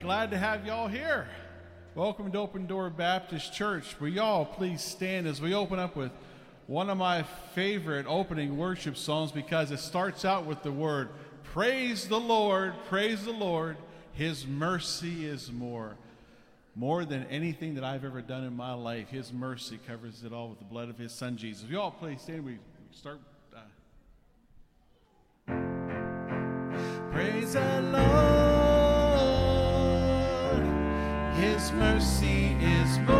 Glad to have y'all here. Welcome to Open Door Baptist Church. Will y'all please stand as we open up with one of my favorite opening worship songs, because it starts out with the word, praise the Lord, His mercy is more than anything that I've ever done in my life. His mercy covers it all with the blood of His Son, Jesus. Will y'all please stand, we start. Praise the Lord. His mercy is more,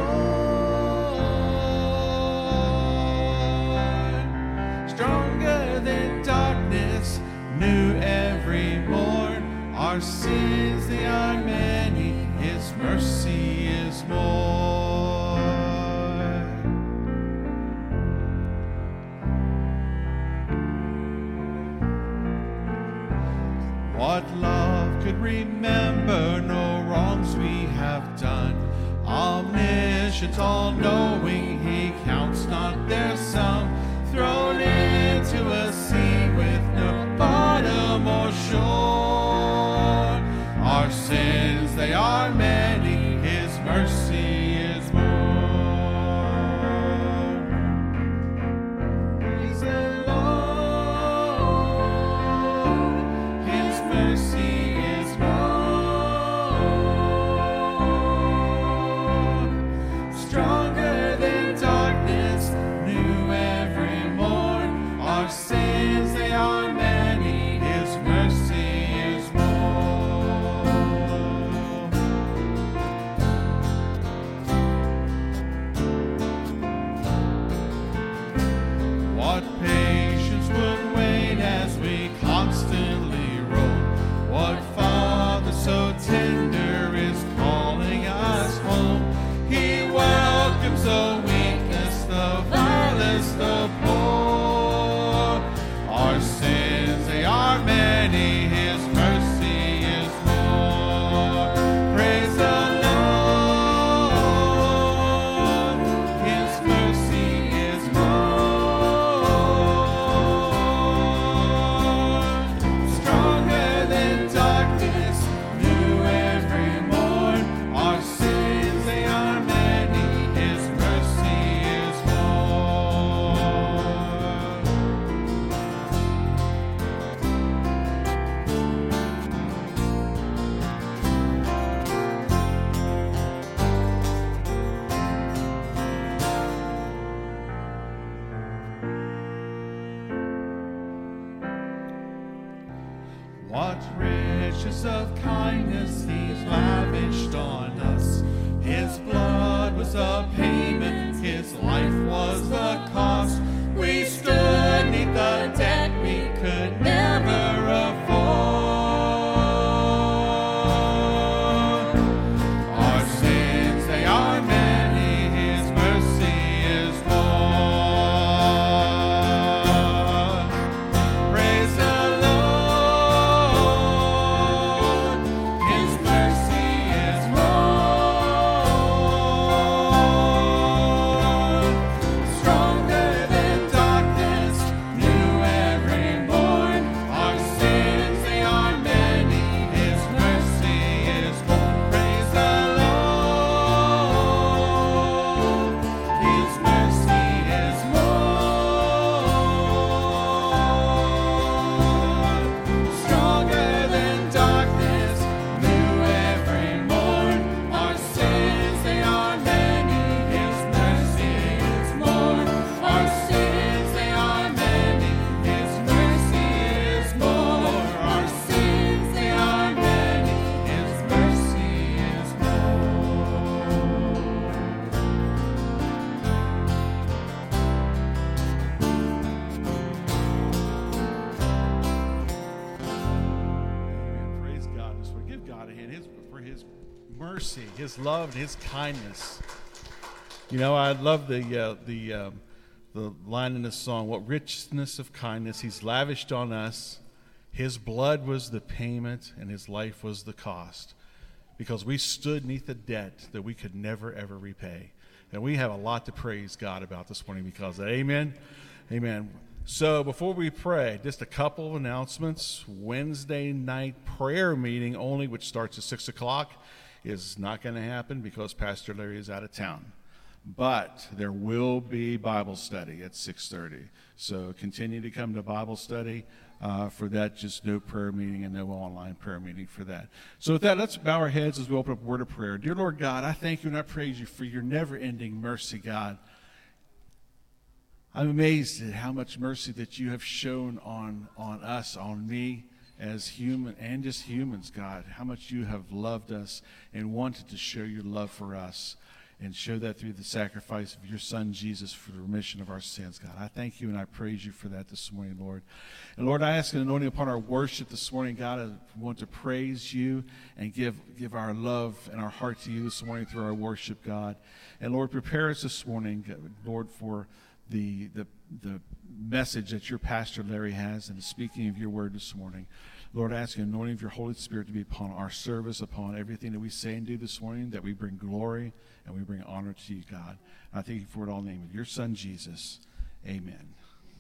stronger than darkness, new every morn. Our sins, they are many, His mercy is more. What love could remember no wrongs we have done? Omniscient, all-knowing, He counts not their sum. Thrown into a sea with no bottom or shore. Our sins, they are many, His mercy is more. Praise the Lord, His mercy is more, stronger than darkness, new every morn. Our sins, they are many, His mercy is more. What patience would wait as we constantly roll? What Father so tender is calling us home? He welcomes the weakness, the vilest, the poor. Our sins, they are many, His mercy is more. Praise the Lord, His mercy is more, stronger than darkness, new every morn. Our sins, they are many, His mercy is more. What riches of kindness He's lavished on us. His blood was the payment, His life was the cost. We stood neath the debt we could never afford. Our sins, they are many, His mercy is more. Praise the Lord, His mercy is more, stronger than darkness, new every morn. Our sins, they are many, His mercy is more. Praise the Lord, His mercy is more, stronger than darkness, new every morn. Our sins, they are many, His mercy is more. Our sins, they are many, His mercy is more. Our sins, they are many, His mercy is more. Amen. Praise God. Just give God a hand for His mercy, His love, and His kindness. You know, I love the line in this song. What richness of kindness He's lavished on us. His blood was the payment, and His life was the cost. Because we stood neath a debt that we could never, ever repay. And we have a lot to praise God about this morning because of that. Amen. Amen. So before we pray, just a couple of announcements. Wednesday night prayer meeting only, which starts at 6 o'clock, is not going to happen because Pastor Larry is out of town. But there will be Bible study at 6:30. So continue to come to Bible study for that. Just no prayer meeting and no online prayer meeting for that. So with that, let's bow our heads as we open up a word of prayer. Dear Lord God, I thank you and I praise you for your never-ending mercy, God. I'm amazed at how much mercy that you have shown on us, on me as human and just humans, God. How much you have loved us and wanted to show your love for us and show that through the sacrifice of your Son, Jesus, for the remission of our sins, God. I thank you and I praise you for that this morning, Lord. And Lord, I ask an anointing upon our worship this morning, God. I want to praise you and give our love and our heart to you this morning through our worship, God. And Lord, prepare us this morning, Lord, for the message that your pastor Larry has and the speaking of your word this morning. Lord, I ask an anointing of your Holy Spirit to be upon our service, upon everything that we say and do this morning, that we bring glory and we bring honor to you, God. And I thank you for it all in the name of your Son, Jesus. Amen.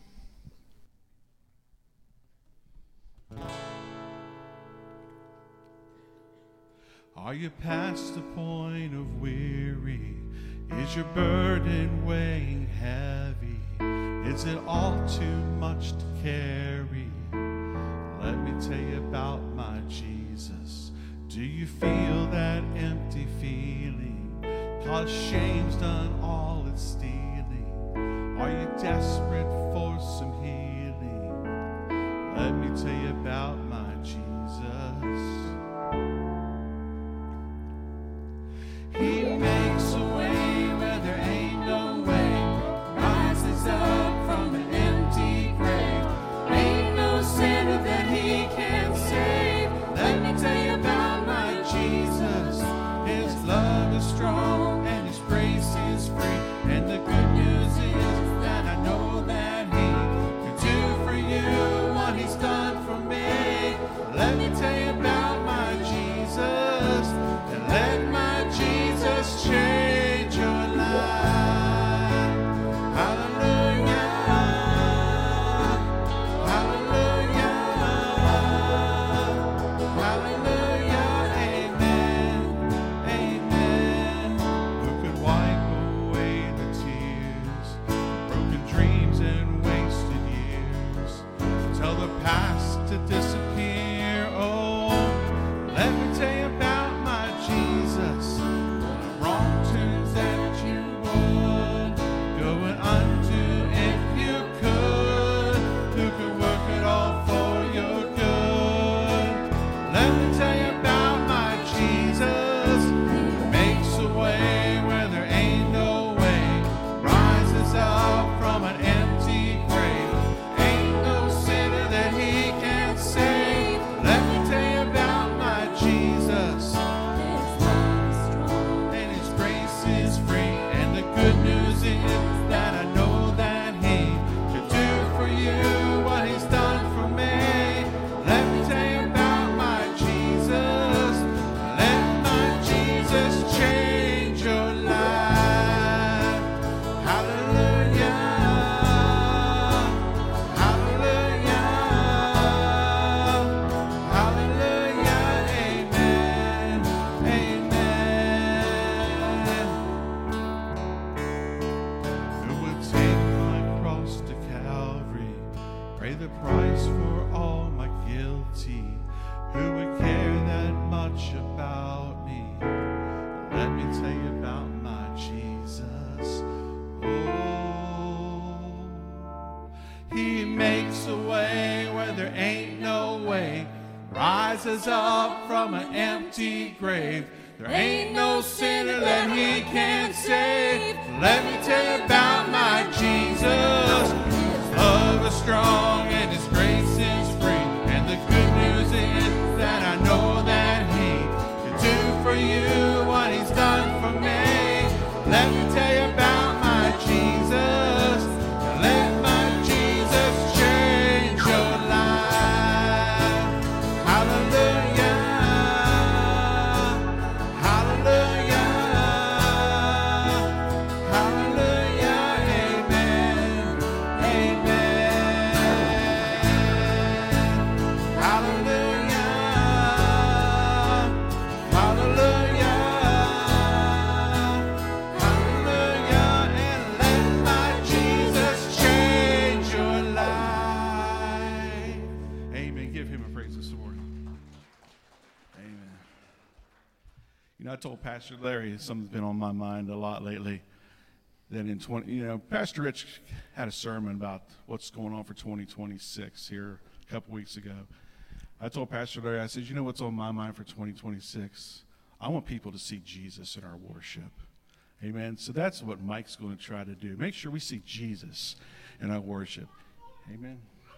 Are you past the point of weary? Is your burden weighing heavy? Is it all too much to carry? Let me tell you about my Jesus. Do you feel that empty feeling? 'Cause shame's done all its stealing. Are you desperate for some healing? Let me tell you about my Jesus. He makes a way where there ain't no way. Rises up from an empty grave. Ain't no sinner that he can't save. Let me tell you about my Jesus. His love is strong and his grace is free. And the good news is that I know that he can do for you what he's done for me. Let me tell you about my Jesus. And let my Jesus change your life. Hallelujah. Hallelujah. Hallelujah. Amen. Amen. Who could wipe away the tears, broken dreams and wasted years? Tell the past to disappear. Oh, let me tell you about my Jesus. Wrong turns that you would go and undo if you could. Who could work it all for your good? Let me tell you about my Jesus. He makes a way where there ain't no way. Rises up from an empty grave. Ain't no sinner that he can't save. Let me tell you about my Jesus. And his grace is free. And the good news is that I know that he could do for you what he's done for me. Let me tell you about my Jesus. Let my Jesus change your life. Hallelujah. Hallelujah. Hallelujah. Amen. Amen. Who would take my cross to Calvary, pay the price for all my guilty? Who would care that much about me? Let me tell you about my Jesus. Oh, he makes a way where there ain't no way. Rises up from an empty grave. There ain't no sinner that he can't save. Let me tell you about my Jesus. His love is strong and his grace is free. And the good news is that I know that he can do for you what he's done for me. Let me tell you about my Jesus. Let my Jesus change your life. Hallelujah. Hallelujah. Hallelujah. Amen. Amen. I told Pastor Larry something's been on my mind a lot lately. That Pastor Rich had a sermon about what's going on for 2026 here a couple weeks ago. I told Pastor Larry, I said, you know what's on my mind for 2026? I want people to see Jesus in our worship. Amen. So that's what Mike's going to try to do. Make sure we see Jesus in our worship. Amen.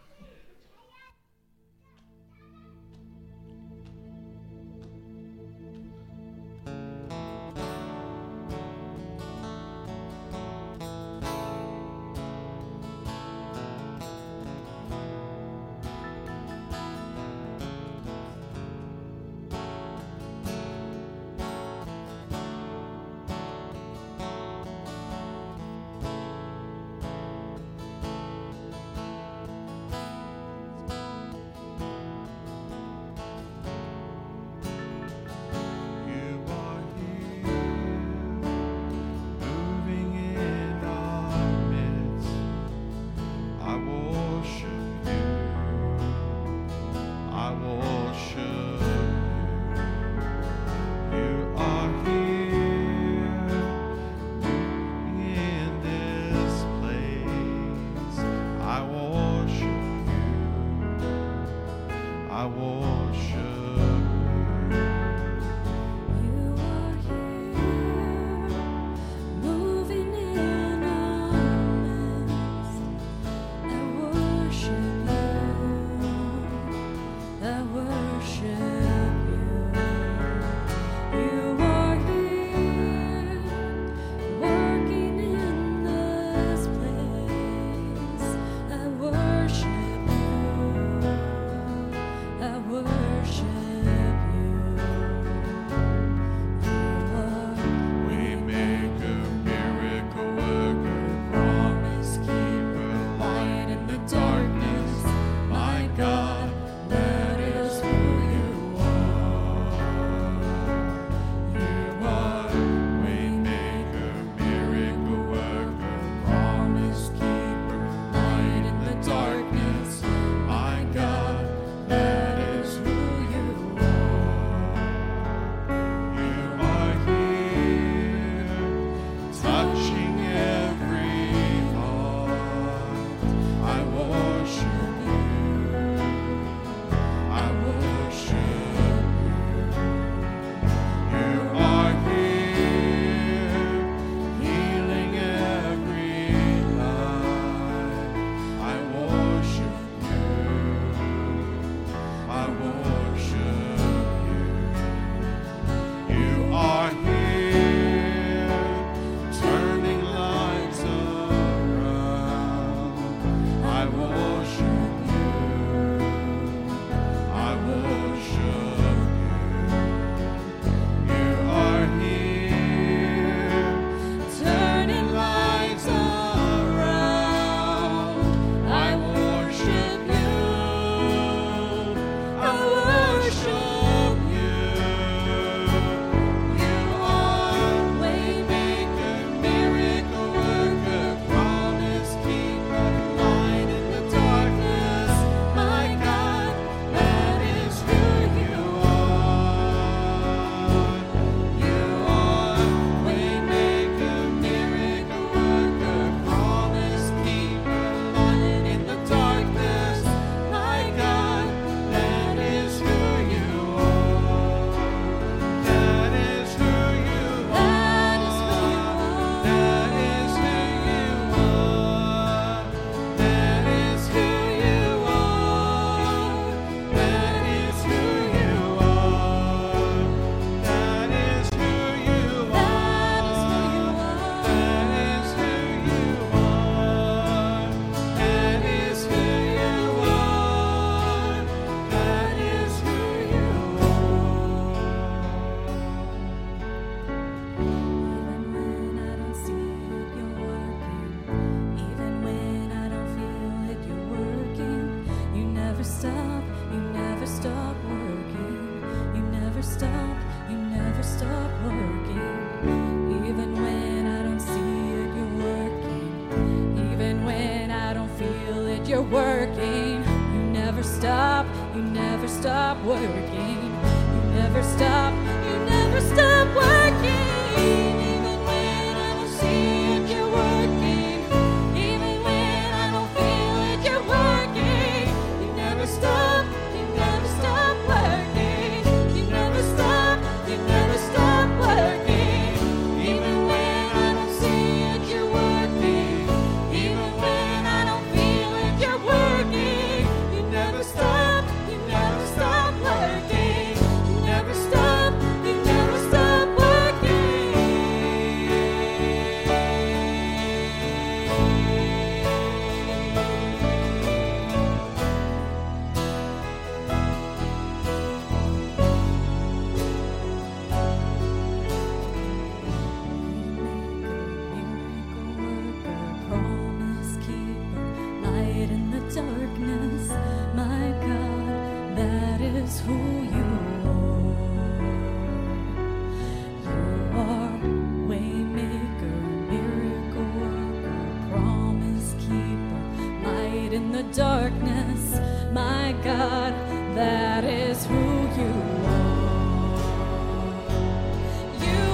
you're working. You never stop working. You never stop working.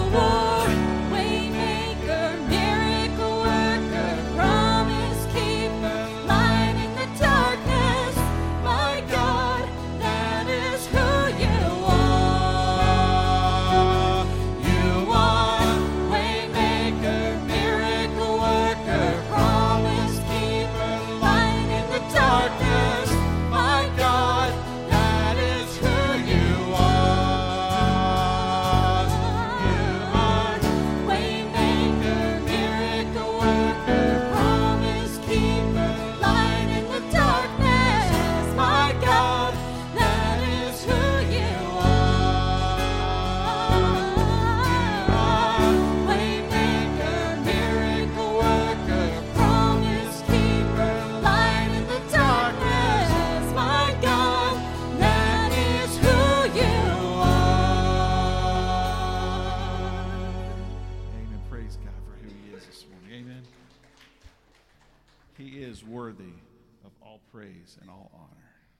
Lord, waymaker, miracle worker, promise keeper, light in the darkness. My God, that is who you are. You are waymaker, miracle worker, promise keeper, light in the darkness. My God, that is who you are. You are waymaker, miracle worker, promise keeper, light in the darkness. My God, that is who you are. Waymaker, miracle worker, promise keeper, light in the darkness. My God, that is who you are. Amen. Praise God for who He is this morning. Amen. He is worthy of all praise and all honor.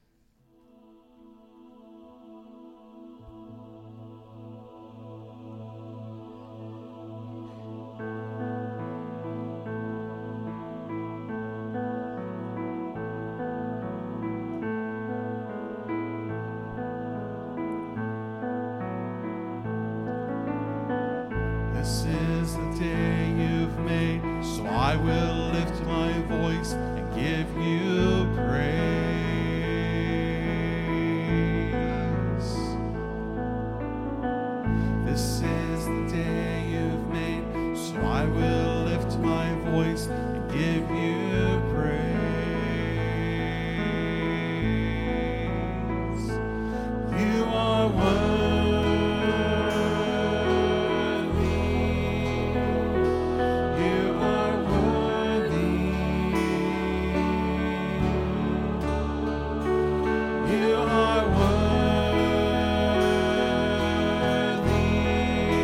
This is the day you've made, so I will lift my voice and give you praise. This is the day you've made, so I will lift my voice and give you praise. You are worthy. You are worthy. You are worthy.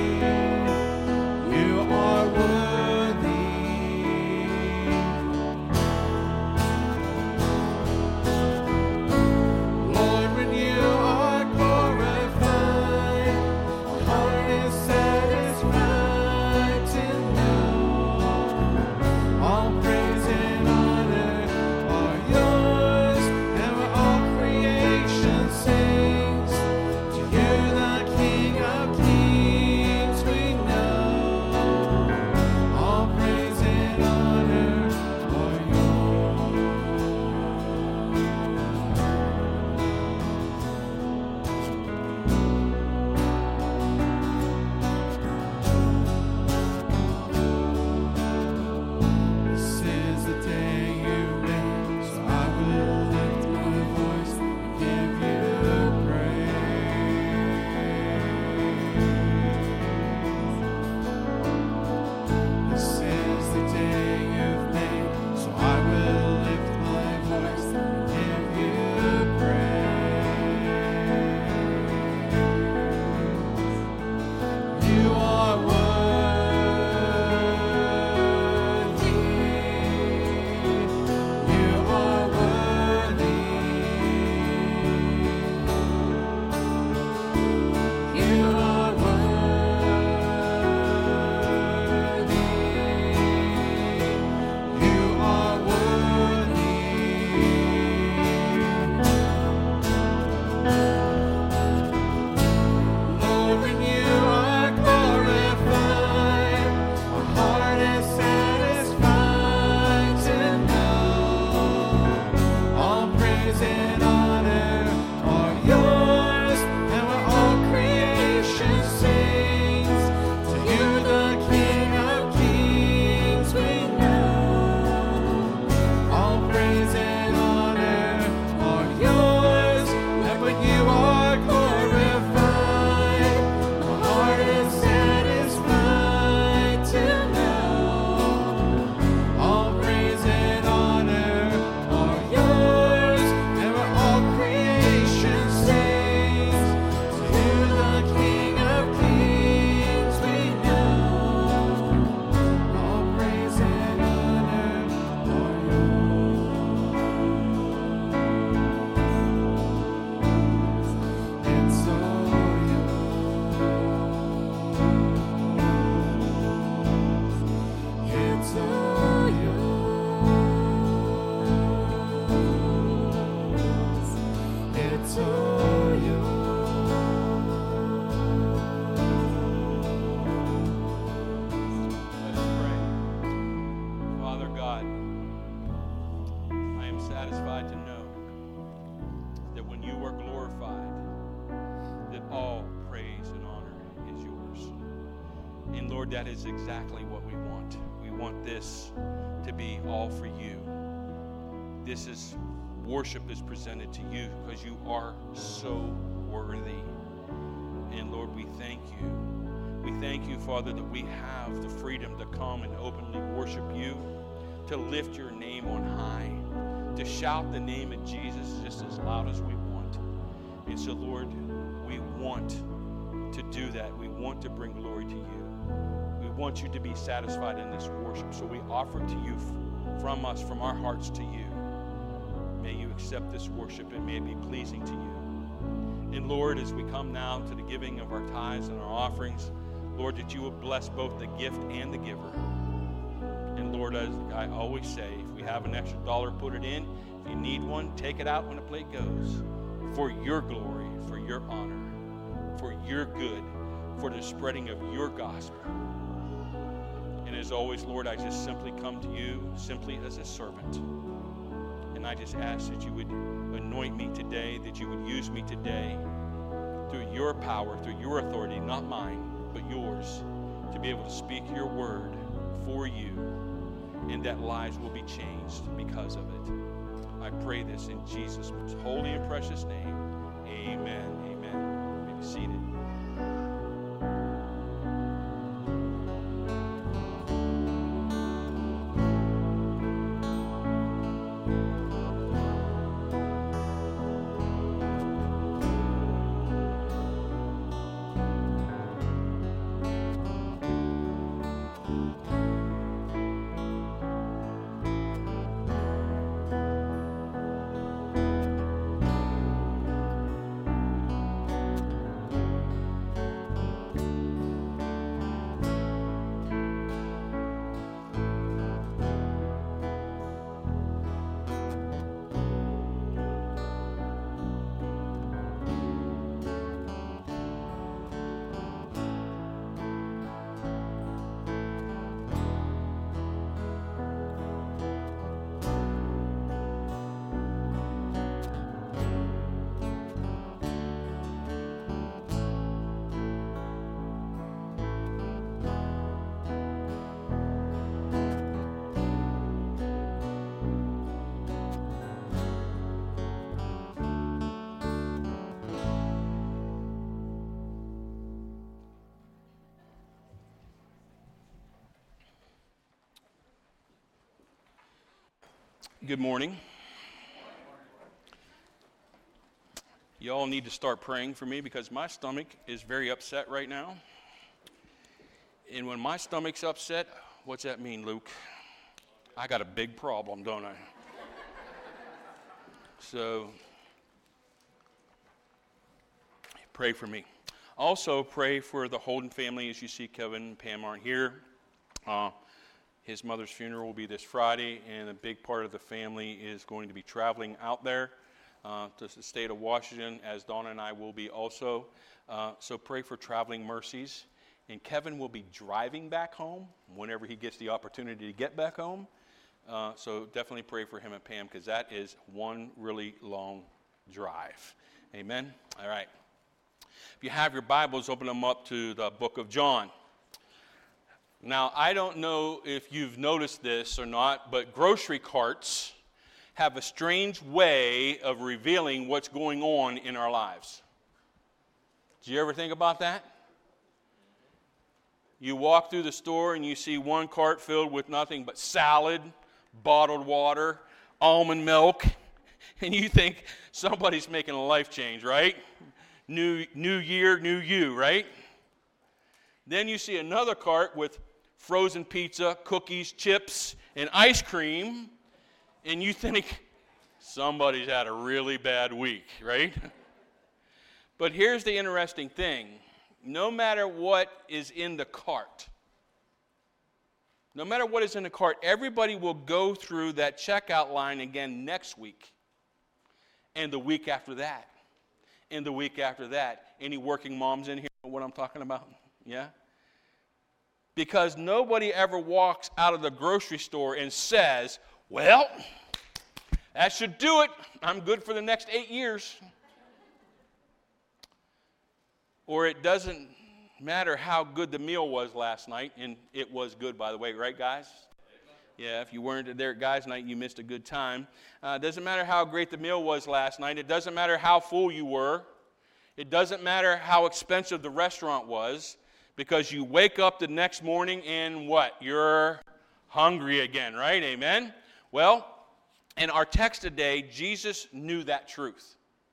And Lord, that is exactly what we want. We want this to be all for you. This is worship is presented to you because you are so worthy. And Lord, we thank you. We thank you, Father, that we have the freedom to come and openly worship you, to lift your name on high, to shout the name of Jesus just as loud as we want. And so, Lord, we want to do that. We want to bring glory to you. We want you to be satisfied in this worship. So we offer to you from us, from our hearts to you. May you accept this worship and may it be pleasing to you. And Lord, as we come now to the giving of our tithes and our offerings, Lord, that you will bless both the gift and the giver. And Lord, as I always say, if we have an extra dollar, put it in. If you need one, take it out when the plate goes. For your glory, for your honor, for your good, for the spreading of your gospel. And as always, Lord, I just simply come to you simply as a servant. And I just ask that you would anoint me today, that you would use me today through your power, through your authority, not mine, but yours, to be able to speak your word for you, and that lives will be changed because of it. I pray this in Jesus' most holy and precious name. Amen. Amen. You may be seated. Good morning. You all need to start praying for me because my stomach is very upset right now. And when my stomach's upset, what's that mean, Luke? I got a big problem, don't I? So, pray for me. Also, pray for the Holden family. As you see, Kevin and Pam aren't here. His mother's funeral will be this Friday, and a big part of the family is going to be traveling out there to the state of Washington, as Donna and I will be also. So pray for traveling mercies. And Kevin will be driving back home whenever he gets the opportunity to get back home. So definitely pray for him and Pam, because that is one really long drive. Amen? All right. If you have your Bibles, open them up to the book of John. Now, I don't know if you've noticed this or not, but grocery carts have a strange way of revealing what's going on in our lives. Did you ever think about that? You walk through the store and you see one cart filled with nothing but salad, bottled water, almond milk, and you think somebody's making a life change, right? New year, new you, right? Then you see another cart with frozen pizza, cookies, chips, and ice cream, and you think somebody's had a really bad week, right? But here's the interesting thing. No matter what is in the cart, everybody will go through that checkout line again next week, and the week after that, and the week after that. Any working moms in here know what I'm talking about? Yeah? Because nobody ever walks out of the grocery store and says, well, that should do it. I'm good for the next 8 years. Or it doesn't matter how good the meal was last night, and it was good, by the way, right, guys? Yeah, if you weren't there at guys' night, you missed a good time. Doesn't matter how great the meal was last night. It doesn't matter how full you were. It doesn't matter how expensive the restaurant was, because you wake up the next morning and what? You're hungry again, right? Amen? Well, in our text today, Jesus knew that truth.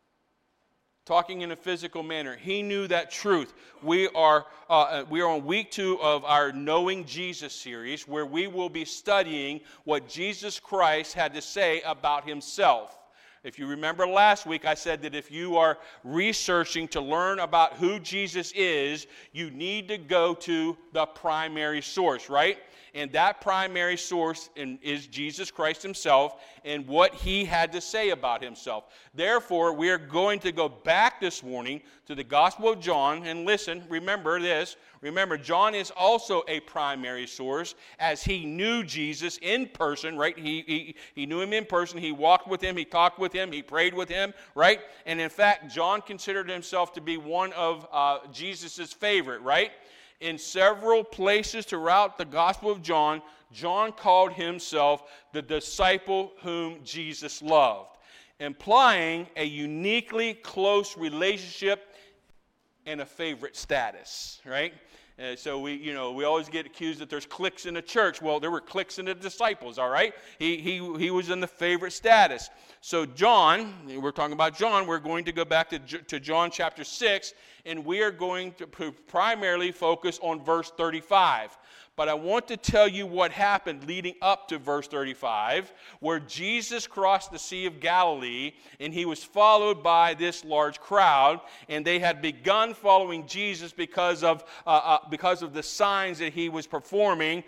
Talking in a physical manner, he knew that truth. We are on week 2 of our Knowing Jesus series, where we will be studying what Jesus Christ had to say about himself. If you remember last week, I said that if you are researching to learn about who Jesus is, you need to go to the primary source, right? And that primary source is Jesus Christ himself and what he had to say about himself. Therefore, we are going to go back this morning to the Gospel of John. And listen, remember this. Remember, John is also a primary source, as he knew Jesus in person, right? He knew him in person. He walked with him. He talked with him. He prayed with him, right? And in fact, John considered himself to be one of Jesus' favorite, right? In several places throughout the Gospel of John, John called himself the disciple whom Jesus loved, implying a uniquely close relationship and a favorite status, right? So we always get accused that there's cliques in the church. Well, there were cliques in the disciples, all right? He was in the favorite status. So John, we're talking about John, we're going to go back to John chapter 6, and we are going to primarily focus on verse 35. But I want to tell you what happened leading up to verse 35, where Jesus crossed the Sea of Galilee, and he was followed by this large crowd, and they had begun following Jesus because of the signs that he was performing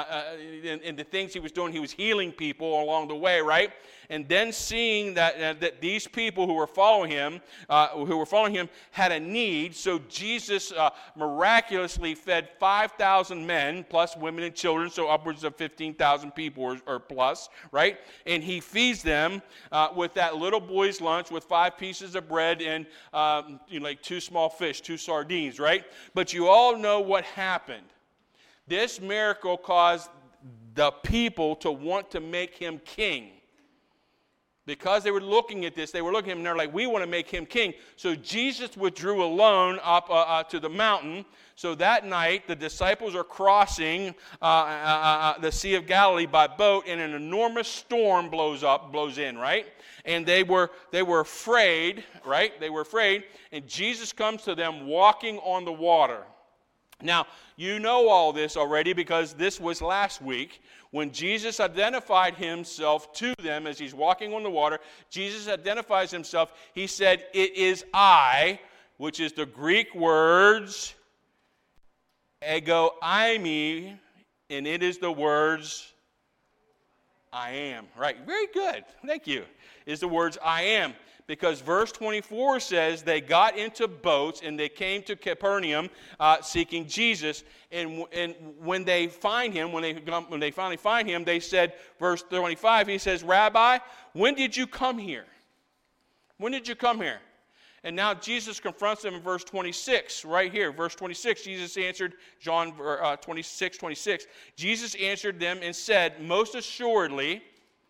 and the things he was doing. He was healing people along the way, right? And then seeing that these people who were following him had a need, so Jesus miraculously fed 5,000 men, plus women and children, so upwards of 15,000 people or plus, right? And he feeds them with that little boy's lunch with 5 pieces of bread and like 2 small fish, 2 sardines, right? But you all know what happened. This miracle caused the people to want to make him king. Because they were looking at this, they were looking at him and they're like, we want to make him king. So Jesus withdrew alone up to the mountain. So that night, the disciples are crossing the Sea of Galilee by boat, and an enormous storm blows in, right? And they were afraid, right? They were afraid, and Jesus comes to them walking on the water. Now, you know all this already because this was last week. When Jesus identified himself to them as he's walking on the water, Jesus identifies himself. He said, "It is I," which is the Greek words ego eimi, and it is the words I am. Right, very good. Thank you. Is the words I am. Because verse 24 says they got into boats and they came to Capernaum seeking Jesus. And when they find him, when they finally find him, they said, verse 25, he says, "Rabbi, when did you come here? When did you come here?" And now Jesus confronts them in verse 26, right here. Verse 26, Jesus answered, John 26, Jesus answered them and said, "Most assuredly,"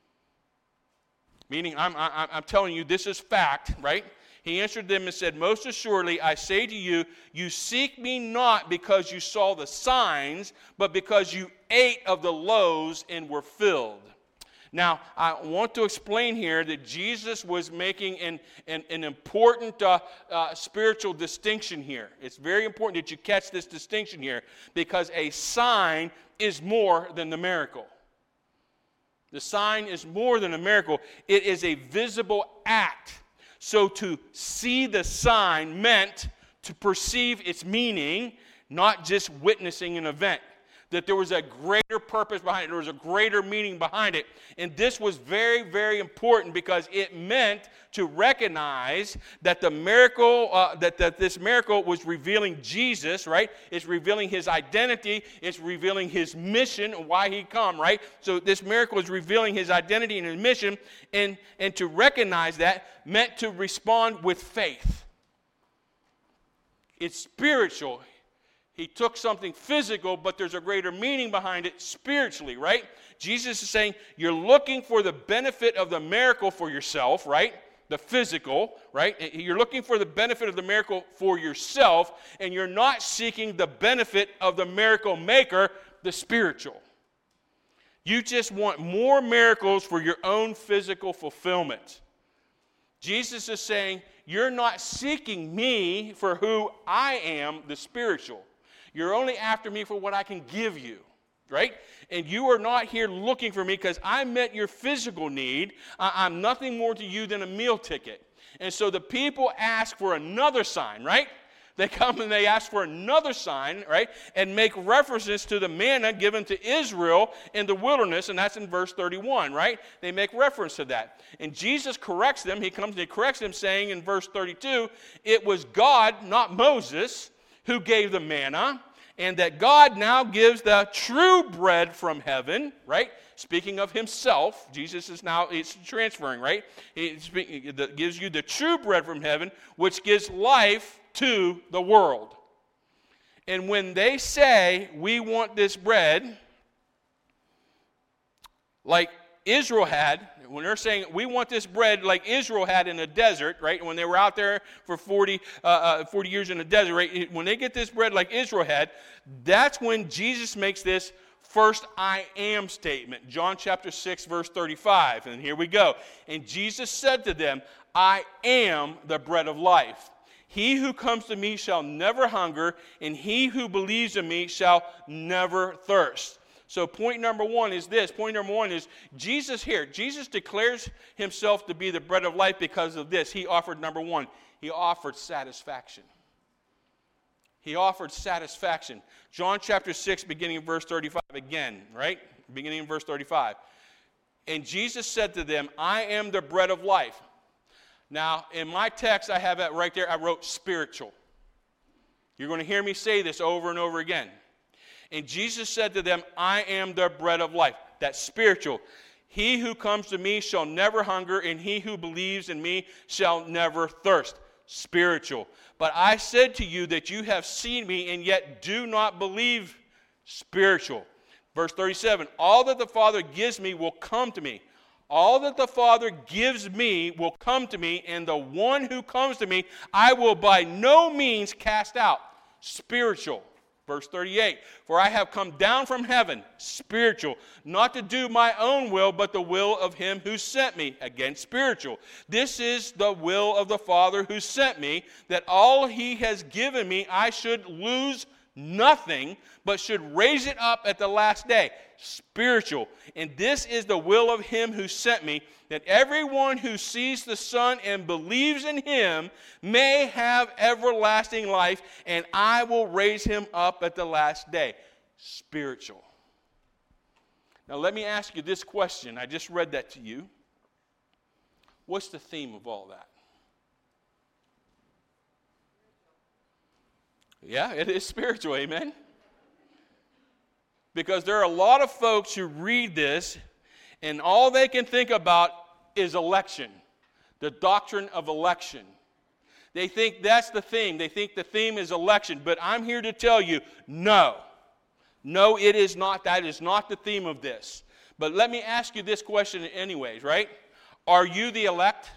meaning I'm telling you this is fact, right? He answered them and said, "Most assuredly, I say to you, you seek me not because you saw the signs, but because you ate of the loaves and were filled." Now, I want to explain here that Jesus was making an important spiritual distinction here. It's very important that you catch this distinction here, because a sign is more than the miracle. The sign is more than a miracle. It is a visible act. So to see the sign meant to perceive its meaning, not just witnessing an event. That there was a greater purpose behind it. There was a greater meaning behind it. And this was very, very important because it meant to recognize that the miracle, that this miracle was revealing Jesus, right? It's revealing his identity. It's revealing his mission and why he come, right? So this miracle is revealing his identity and his mission. And to recognize that meant to respond with faith. It's spiritual. He took something physical, but there's a greater meaning behind it spiritually, right? Jesus is saying you're looking for the benefit of the miracle for yourself, right? The physical, right? You're looking for the benefit of the miracle for yourself, and you're not seeking the benefit of the miracle maker, the spiritual. You just want more miracles for your own physical fulfillment. Jesus is saying, you're not seeking me for who I am, the spiritual. You're only after me for what I can give you, right? And you are not here looking for me because I met your physical need. I'm nothing more to you than a meal ticket. And so the people ask for another sign, right? They come and they ask for another sign, right? And make references to the manna given to Israel in the wilderness, and that's in verse 31, right? They make reference to that. And Jesus corrects them. He comes and he corrects them, saying in verse 32, it was God, not Moses, who gave the manna, and that God now gives the true bread from heaven, right? Speaking of himself, Jesus is now, it's transferring, right? He gives you the true bread from heaven, which gives life to the world. And when they say, we want this bread, like Israel had, when they're saying, we want this bread like Israel had in the desert, right? When they were out there for 40 years in the desert, right? When they get this bread like Israel had, that's when Jesus makes this first I am statement. John chapter 6, verse 35. And here we go. And Jesus said to them, I am the bread of life. He who comes to me shall never hunger, and he who believes in me shall never thirst. So point number one is this. Point number one is Jesus here. Jesus declares himself to be the bread of life because of this. He offered, number one, he offered satisfaction. He offered satisfaction. John chapter 6, beginning in verse 35 again, right? Beginning in verse 35. And Jesus said to them, I am the bread of life. Now, in my text, I have it right there. I wrote spiritual. You're going to hear me say this over and over again. And Jesus said to them, I am the bread of life. That's spiritual. He who comes to me shall never hunger, and he who believes in me shall never thirst. Spiritual. But I said to you that you have seen me, and yet do not believe. Spiritual. Verse 37, all that the Father gives me will come to me. All that the Father gives me will come to me, and the one who comes to me I will by no means cast out. Spiritual. Verse 38, for I have come down from heaven, spiritual, not to do my own will, but the will of him who sent me. Again, spiritual. This is the will of the Father who sent me, that all he has given me I should lose nothing, but should raise it up at the last day. Spiritual. And this is the will of him who sent me, that everyone who sees the Son and believes in him may have everlasting life, and I will raise him up at the last day. Spiritual. Now let me ask you this question. I just read that to you. What's the theme of all that? Yeah, it is spiritual, amen? Because there are a lot of folks who read this, and all they can think about is election, the doctrine of election. They think that's the theme. They think the theme is election. But I'm here to tell you, no. No, it is not. That is not the theme of this. But let me ask you this question anyways, right? Are you the elect?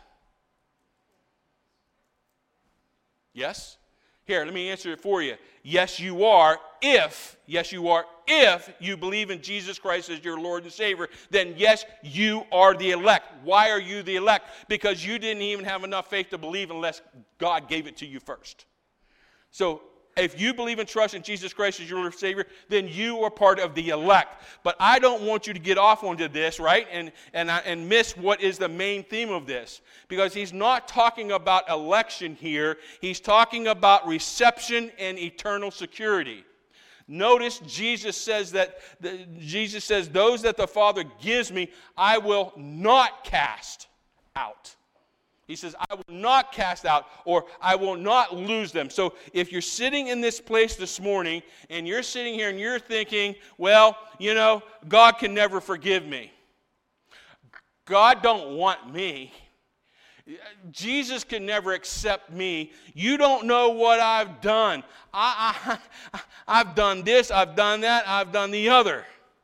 Yes? Here, let me answer it for you. Yes, you are. If you believe in Jesus Christ as your Lord and Savior, then yes, you are the elect. Why are you the elect? Because you didn't even have enough faith to believe unless God gave it to you first. So, if you believe and trust in Jesus Christ as your Lord and Savior, then you are part of the elect. But I don't want you to get off onto this, right, and miss what is the main theme of this. Because he's not talking about election here. He's talking about reception and eternal security. Notice Jesus says, those that the Father gives me, I will not cast out. He says, I will not cast out, or I will not lose them. So if you're sitting in this place this morning, and you're sitting here and you're thinking, well, you know, God can never forgive me. God don't want me. Jesus can never accept me. You don't know what I've done. I've done this, I've done that, I've done the other.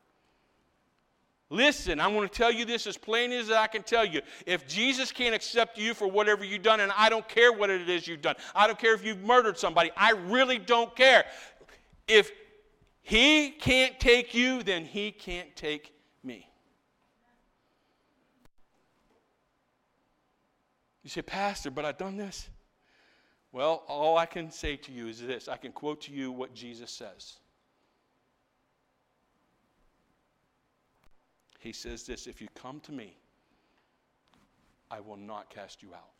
Listen, I'm going to tell you this as plain as I can tell you. If Jesus can't accept you for whatever you've done, and I don't care what it is you've done. I don't care if you've murdered somebody. I really don't care. If he can't take you, then he can't take me. You say, Pastor, but I've done this. Well, all I can say to you is this. I can quote to you what Jesus says. He says this, if you come to me, I will not cast you out.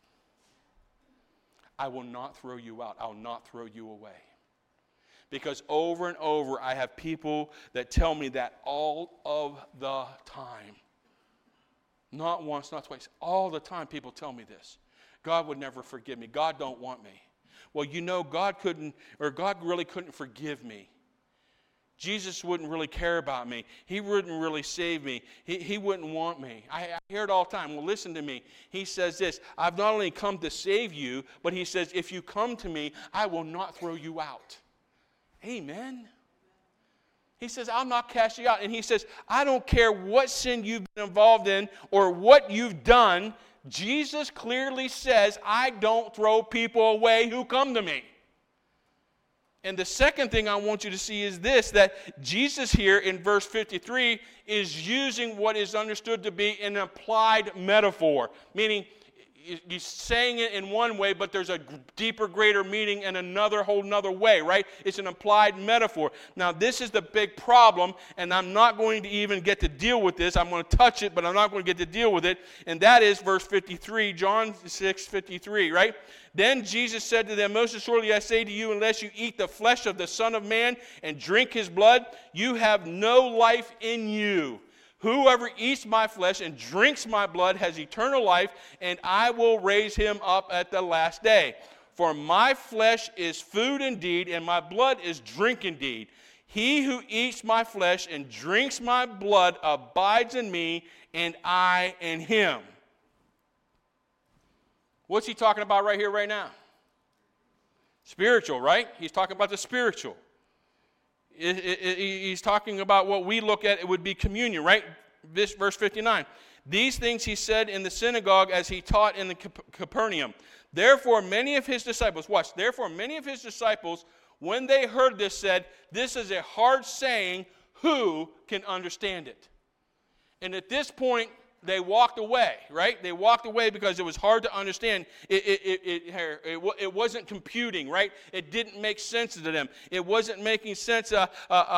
I will not throw you out. I will not throw you away. Because over and over, I have people that tell me that all of the time. Not once, not twice. All the time people tell me this. God would never forgive me. God don't want me. Well, you know, God really couldn't forgive me. Jesus wouldn't really care about me. He wouldn't really save me. He wouldn't want me. I hear it all the time. Well, listen to me. He says this, I've not only come to save you, but he says, if you come to me, I will not throw you out. Amen. He says, I'll not cast you out. And he says, I don't care what sin you've been involved in or what you've done. Jesus clearly says, I don't throw people away who come to me. And the second thing I want you to see is this, that Jesus here in verse 53 is using what is understood to be an applied metaphor, meaning he's saying it in one way, but there's a deeper, greater meaning in whole nother way, right? It's an applied metaphor. Now, this is the big problem, and I'm not going to even get to deal with this. I'm going to touch it, but I'm not going to get to deal with it. And that is verse 53, John 6:53, right? Then Jesus said to them, most assuredly I say to you, unless you eat the flesh of the Son of Man and drink his blood, you have no life in you. Whoever eats my flesh and drinks my blood has eternal life, and I will raise him up at the last day. For my flesh is food indeed, and my blood is drink indeed. He who eats my flesh and drinks my blood abides in me, and I in him. What's he talking about right here, right now? Spiritual, right? He's talking about the spiritual. He's talking about what we look at, it would be communion, right? This verse 59. These things he said in the synagogue as he taught in the Capernaum. Therefore, many of his disciples, watch, therefore many of his disciples, when they heard this, said, this is a hard saying, who can understand it? And at this point, they walked away, right? They walked away because it was hard to understand. It wasn't computing, right? It didn't make sense to them. It wasn't making sense. The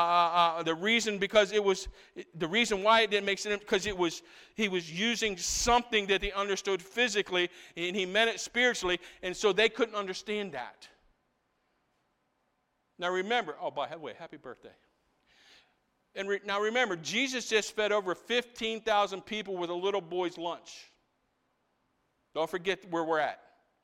reason why it didn't make sense because he was using something that they understood physically, and he meant it spiritually, and so they couldn't understand that. Now remember, by the way, happy birthday. And now remember, Jesus just fed over 15,000 people with a little boy's lunch. Don't forget where we're at.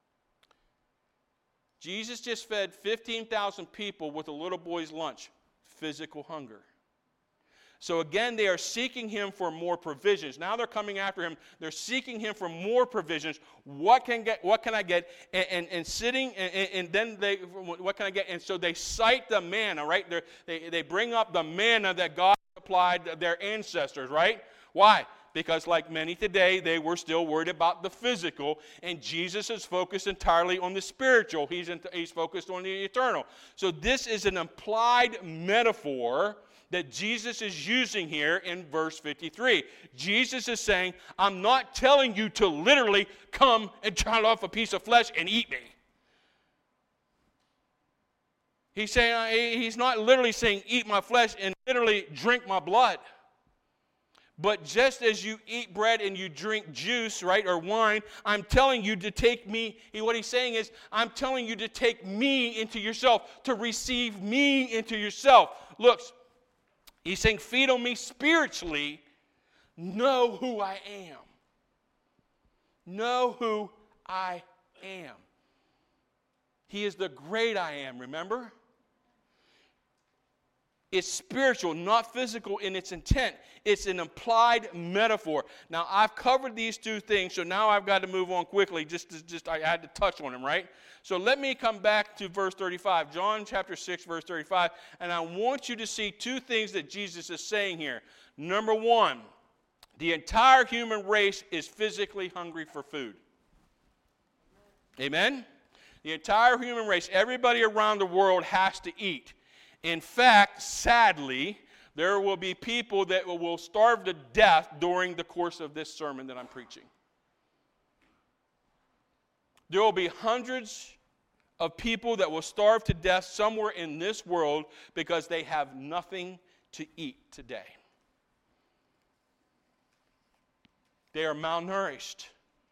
Jesus just fed 15,000 people with a little boy's lunch, physical hunger. So again, they are seeking him for more provisions. Now they're coming after him. They're seeking him for more provisions. What can I get? And then what can I get? And so they cite the manna, right? They bring up the manna that God supplied their ancestors, right? Why? Because like many today, they were still worried about the physical, and Jesus is focused entirely on the spiritual. He's focused on the eternal. So this is an implied metaphor that Jesus is using here in verse 53. Jesus is saying, I'm not telling you to literally come and chop off a piece of flesh and eat me. He's not literally saying eat my flesh and literally drink my blood. But just as you eat bread and you drink juice, right, or wine, I'm telling you to take me. What he's saying is, I'm telling you to take me into yourself, to receive me into yourself. Look, he's saying, feed on me spiritually. Know who I am. Know who I am. He is the great I am, remember? It's spiritual, not physical in its intent. It's an implied metaphor. Now, I've covered these two things, so now I've got to move on quickly. I had to touch on them, right? So let me come back to verse 35. John chapter 6, verse 35. And I want you to see two things that Jesus is saying here. Number one, the entire human race is physically hungry for food. Amen? The entire human race, everybody around the world has to eat. In fact, sadly, there will be people that will starve to death during the course of this sermon that I'm preaching. There will be hundreds of people that will starve to death somewhere in this world because they have nothing to eat today. They are malnourished.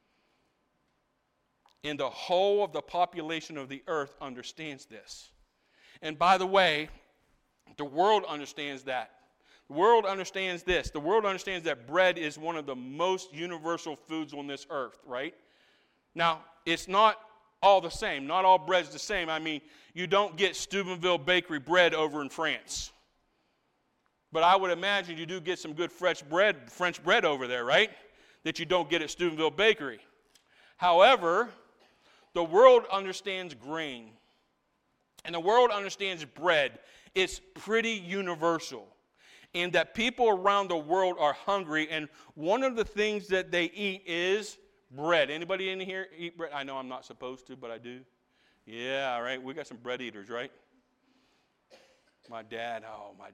And the whole of the population of the earth understands this. And by the way, the world understands that. The world understands this. The world understands that bread is one of the most universal foods on this earth, right? Now, it's not all the same. Not all bread's the same. I mean, you don't get Steubenville Bakery bread over in France. But I would imagine you do get some good French bread over there, right? That you don't get at Steubenville Bakery. However, the world understands grain. And the world understands bread. It's pretty universal. And that people around the world are hungry. And one of the things that they eat is bread. Anybody in here eat bread? I know I'm not supposed to, but I do. Yeah, right. We got some bread eaters, right? My dad.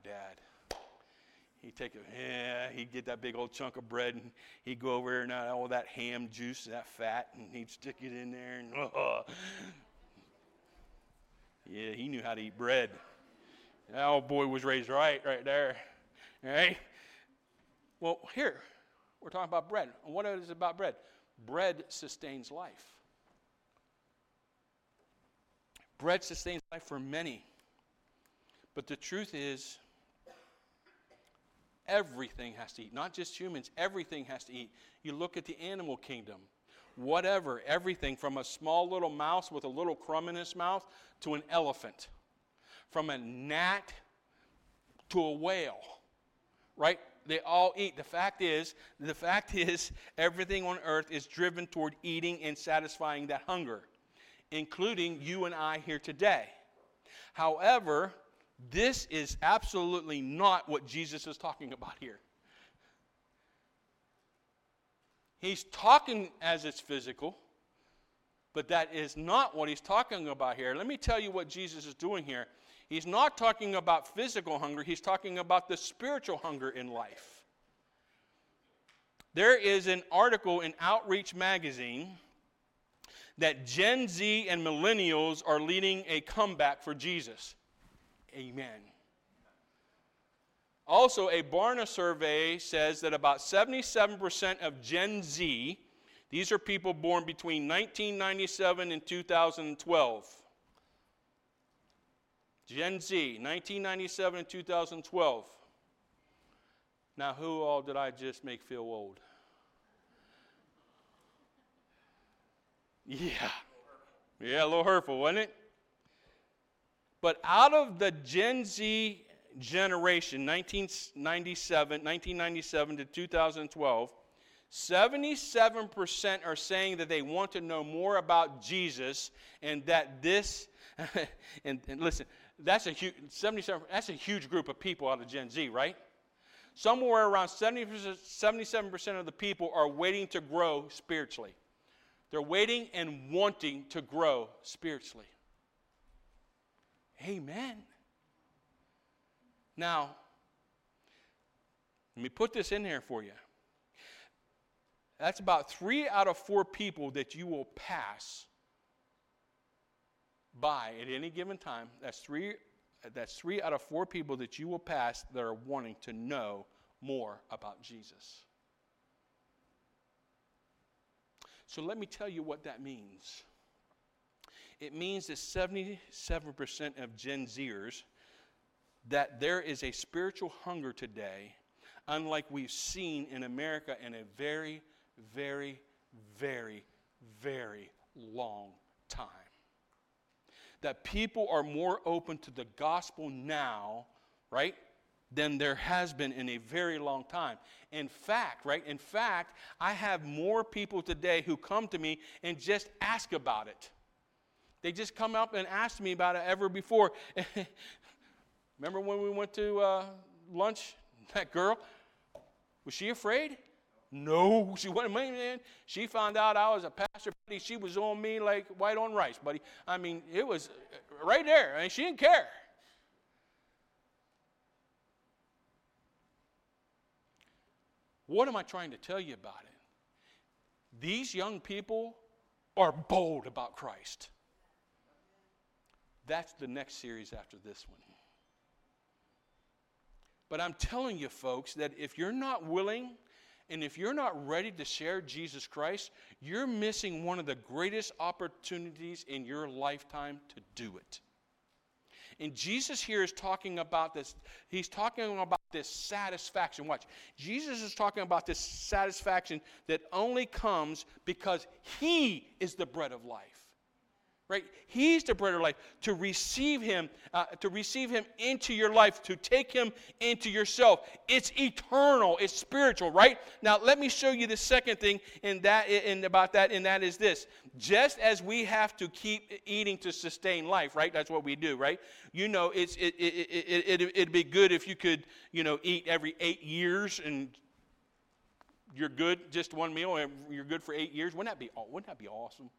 He'd get that big old chunk of bread, and he'd go over there and all that ham juice, that fat, and he'd stick it in there. And yeah, he knew how to eat bread. That old boy was raised right there. All right? Well, here, we're talking about bread. And what is it about bread? Bread sustains life. Bread sustains life for many. But the truth is, everything has to eat. Not just humans, everything has to eat. You look at the animal kingdom. Whatever, everything from a small little mouse with a little crumb in its mouth to an elephant. From a gnat to a whale, right? They all eat. The fact is, everything on earth is driven toward eating and satisfying that hunger, including you and I here today. However, this is absolutely not what Jesus is talking about here. He's talking as it's physical, but that is not what he's talking about here. Let me tell you what Jesus is doing here. He's not talking about physical hunger. He's talking about the spiritual hunger in life. There is an article in Outreach magazine that Gen Z and millennials are leading a comeback for Jesus. Amen. Also, a Barna survey says that about 77% of Gen Z, these are people born between 1997 and 2012. Gen Z, 1997 and 2012. Now, who all did I just make feel old? Yeah, a little hurtful, wasn't it? But out of the Gen Z generation, 1997 to 2012, 77% are saying that they want to know more about Jesus, and that this, and listen, that's a huge 77. That's a huge group of people out of Gen Z, right? Somewhere around 77% of the people are waiting to grow spiritually. They're waiting and wanting to grow spiritually. Amen. Now, let me put this in there for you. That's about 3 out of 4 people that you will pass by at any given time. That's 3 out of 4 people that you will pass that are wanting to know more about Jesus. So let me tell you what that means. It means that 77% of Gen Zers, that there is a spiritual hunger today, unlike we've seen in America in a very, very, very, very long time. That people are more open to the gospel now right, than there has been in a very long time. In fact, I have more people today who come to me and just ask about it. They just come up and ask me about it ever before. Remember when we went to lunch? That girl, was she afraid? No, she wasn't. Man, she found out I was a pastor, buddy. She was on me like white on rice, buddy. I mean, it was right there. I mean, she didn't care. What am I trying to tell you about it? These young people are bold about Christ. That's the next series after this one. But I'm telling you, folks, that if you're not willing and if you're not ready to share Jesus Christ, you're missing one of the greatest opportunities in your lifetime to do it. And Jesus here is talking about this. He's talking about this satisfaction. Watch. Jesus is talking about this satisfaction that only comes because He is the bread of life. Right? He's the bread of life. To receive Him into your life, to take Him into yourself. It's eternal. It's spiritual, right? Now, let me show you the second thing about that, and that is this. Just as we have to keep eating to sustain life, right? That's what we do, right? You know, it'd be good if you could, eat every 8 years and you're good, just one meal, and you're good for 8 years. Wouldn't that be awesome?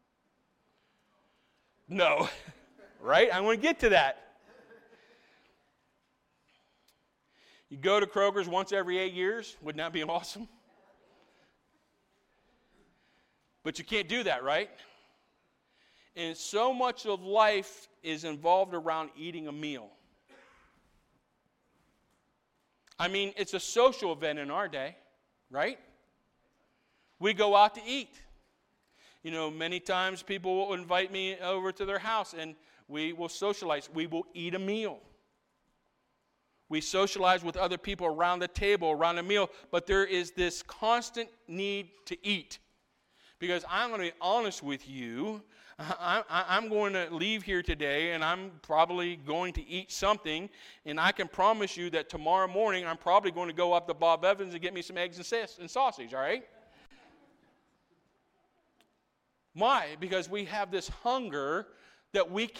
No, right? I want to get to that. You go to Kroger's once every 8 years. Wouldn't that be awesome? But you can't do that, right? And so much of life is involved around eating a meal. I mean, it's a social event in our day, right? We go out to eat. Many times people will invite me over to their house and we will socialize. We will eat a meal. We socialize with other people around the table, around a meal, but there is this constant need to eat. Because I'm going to be honest with you, I'm going to leave here today and I'm probably going to eat something, and I can promise you that tomorrow morning I'm probably going to go up to Bob Evans and get me some eggs and sausage, all right? Why? Because we have this hunger that we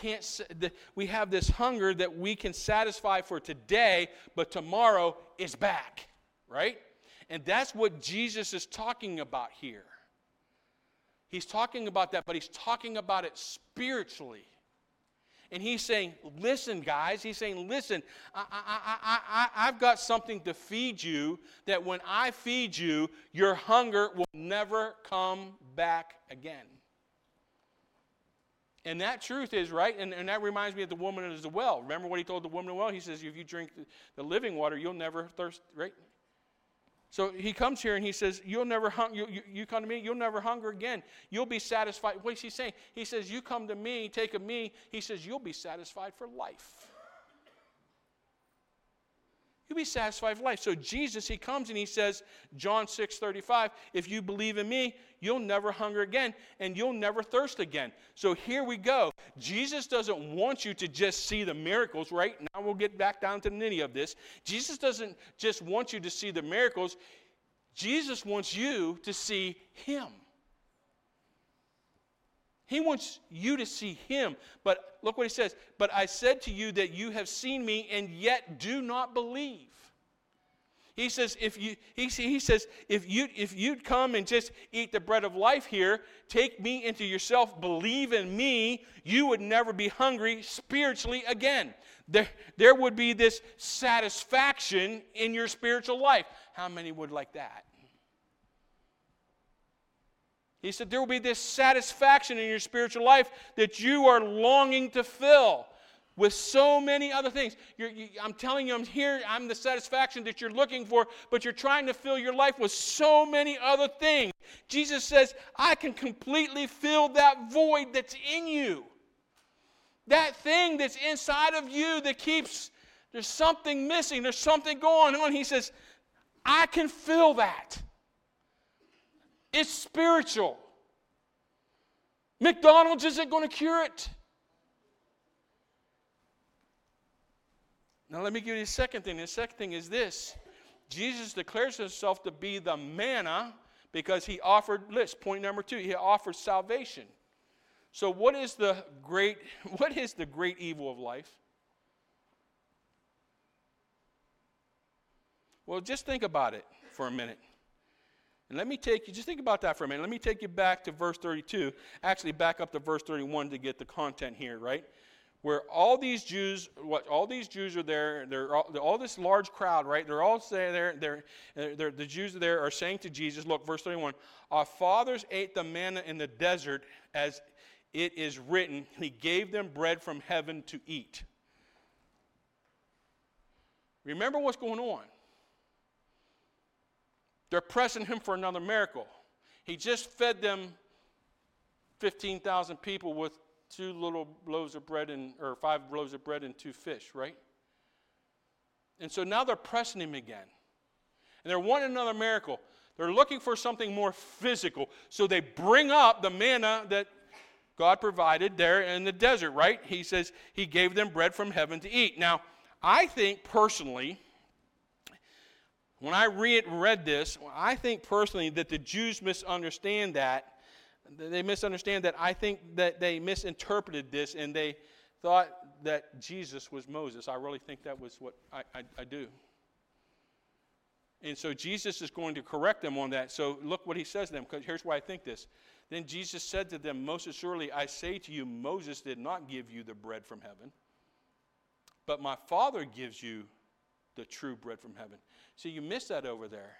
can satisfy for today, but tomorrow is back, right? And that's what Jesus is talking about here. He's talking about that, but he's talking about it spiritually. And he's saying, listen, guys. He's saying, listen, I've got something to feed you that when I feed you, your hunger will never come back again. And that truth is, right, and that reminds me of the woman at the well. Remember what he told the woman at the well? He says, if you drink the living water, you'll never thirst, right? So he comes here and he says, you come to me, you'll never hunger again. You'll be satisfied. What is he saying? He says, you come to me, take of me. He says, you'll be satisfied for life. You'll be satisfied for life. So Jesus, he comes and he says, John 6:35, if you believe in me, you'll never hunger again and you'll never thirst again. So here we go. Jesus doesn't want you to just see the miracles, right? Now we'll get back down to the nitty of this. Jesus doesn't just want you to see the miracles. Jesus wants you to see Him. He wants you to see Him. But look what he says. But I said to you that you have seen me and yet do not believe. He says, if you'd come and just eat the bread of life here, take me into yourself, believe in me, you would never be hungry spiritually again. There would be this satisfaction in your spiritual life. How many would like that? He said there will be this satisfaction in your spiritual life that you are longing to fill with so many other things. I'm telling you, I'm the satisfaction that you're looking for, but you're trying to fill your life with so many other things. Jesus says, I can completely fill that void that's in you. That thing that's inside of you that there's something missing, there's something going on. He says, I can fill that. It's spiritual. McDonald's isn't going to cure it. Now let me give you the second thing. The second thing is this. Jesus declares himself to be the manna because he offered, point number 2, he offered salvation. So what is the great evil of life? Well, just think about it for a minute. And just think about that for a minute. Let me take you back to verse 32. Actually, back up to verse 31 to get the content here, right? Where all these Jews are there. They're all this large crowd, right? They're all there. The Jews there are saying to Jesus, look, verse 31, our fathers ate the manna in the desert, as it is written, he gave them bread from heaven to eat. Remember what's going on. They're pressing him for another miracle. He just fed them 15,000 people with 5 loaves of bread and 2 fish, right? And so now they're pressing him again. And they're wanting another miracle. They're looking for something more physical. So they bring up the manna that God provided there in the desert, right? He says he gave them bread from heaven to eat. Now, I think personally, when I read this, I think personally that the Jews misunderstand that. They misunderstand that. I think that they misinterpreted this and they thought that Jesus was Moses. I really think that was what I do. And so Jesus is going to correct them on that. So look what he says to them, because here's why I think this. Then Jesus said to them, most assuredly I say to you, Moses did not give you the bread from heaven, but my Father gives you the true bread from heaven. See, you missed that over there.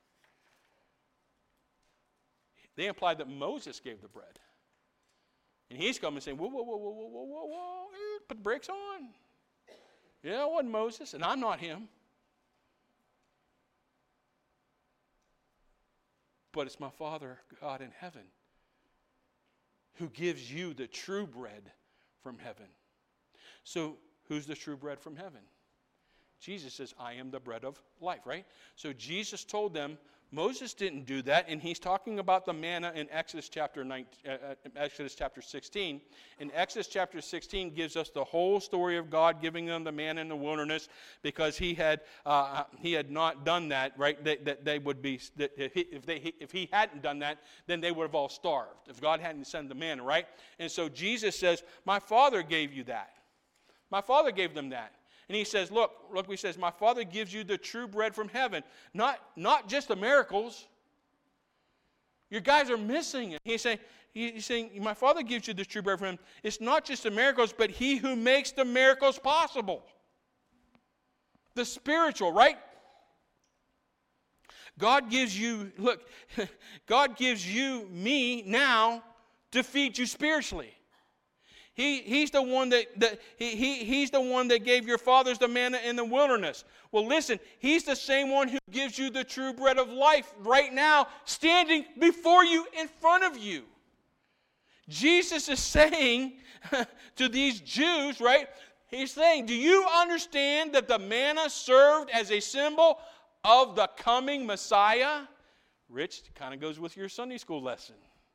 They implied that Moses gave the bread. And he's coming saying, whoa, put the brakes on. Yeah, it wasn't Moses, and I'm not him. But it's my Father, God in heaven, who gives you the true bread from heaven. So, who's the true bread from heaven? Jesus says, I am the bread of life, right? So Jesus told them, Moses didn't do that, and he's talking about the manna in Exodus chapter 16. And Exodus chapter 16 gives us the whole story of God giving them the manna in the wilderness, because he had not done that, right? That they would be, that if he hadn't done that, then they would have all starved if God hadn't sent the manna, right? And so Jesus says, my Father gave you that. My Father gave them that. And he says, look what he says, my Father gives you the true bread from heaven. Not just the miracles. You guys are missing it. He's saying, my Father gives you the true bread from heaven. It's not just the miracles, but he who makes the miracles possible. The spiritual, right? God gives you me now to feed you spiritually. He's the one he's the one that gave your fathers the manna in the wilderness. Well, listen, he's the same one who gives you the true bread of life right now, standing before you, in front of you. Jesus is saying to these Jews, right? He's saying, do you understand that the manna served as a symbol of the coming Messiah? Rich, kind of goes with your Sunday school lesson.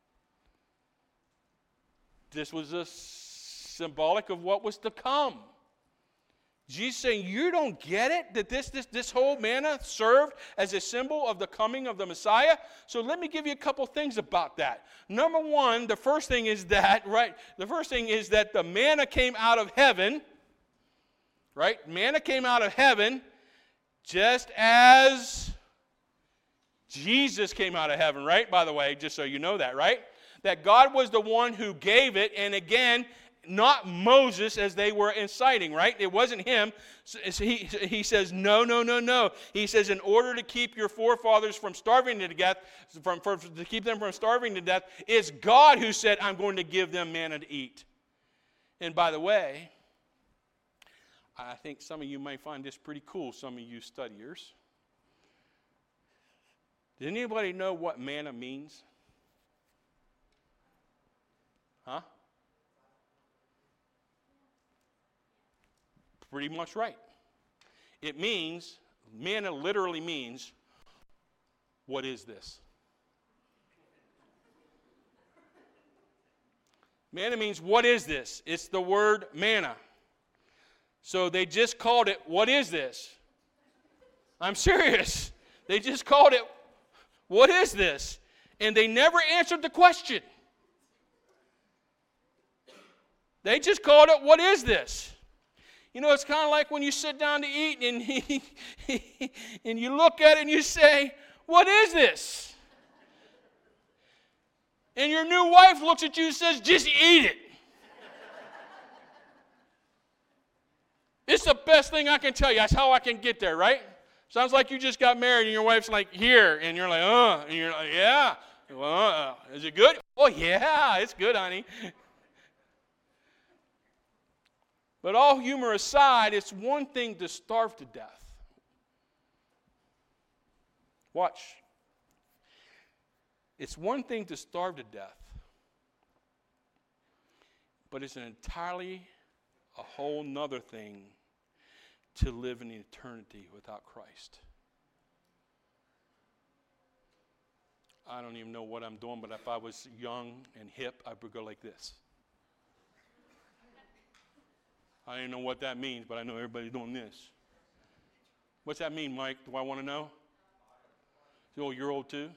This was a symbolic of what was to come. Jesus saying, you don't get it? That this whole manna served as a symbol of the coming of the Messiah? So let me give you a couple things about that. Number one, the first thing is that the manna came out of heaven. Right? Manna came out of heaven just as Jesus came out of heaven, right? By the way, just so you know that, right? That God was the one who gave it, and again, not Moses as they were inciting, right? It wasn't him. He says, no. He says, in order to keep your forefathers from starving to death, to keep them from starving to death, it's God who said, I'm going to give them manna to eat. And by the way, I think some of you might find this pretty cool, some of you studiers. Does anybody know what manna means? Huh? Pretty much right. It means, manna literally means, what is this? Manna means, what is this? It's the word manna. So they just called it, what is this? I'm serious. They just called it, what is this? And they never answered the question. They just called it, what is this? You know, it's kind of like when you sit down to eat and, and you look at it and you say, what is this? And your new wife looks at you and says, just eat it. It's the best thing I can tell you. That's how I can get there, right? Sounds like you just got married and your wife's like, here. And you're like, and you're like, yeah. Well, is it good? Oh, yeah, it's good, honey. But all humor aside, it's one thing to starve to death. Watch. It's one thing to starve to death, but it's an entirely a whole nother thing to live in eternity without Christ. I don't even know what I'm doing, but if I was young and hip, I would go like this. I don't know what that means, but I know everybody's doing this. What's that mean, Mike? Do I want to know? Oh, you're old too?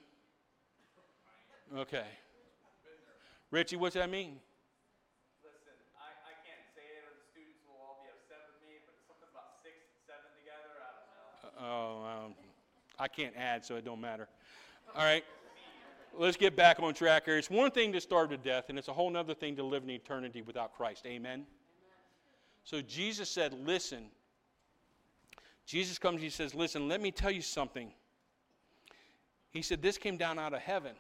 Okay. Richie, what's that mean? Listen, I can't say it or the students will all be upset with me, but it's something about 6 and 7 together, I don't know. I can't add, so it don't matter. All right. Let's get back on track here. It's one thing to starve to death, and it's a whole other thing to live in eternity without Christ. Amen? So Jesus said, listen. Jesus comes, he says, listen, let me tell you something. He said, this came down out of heaven.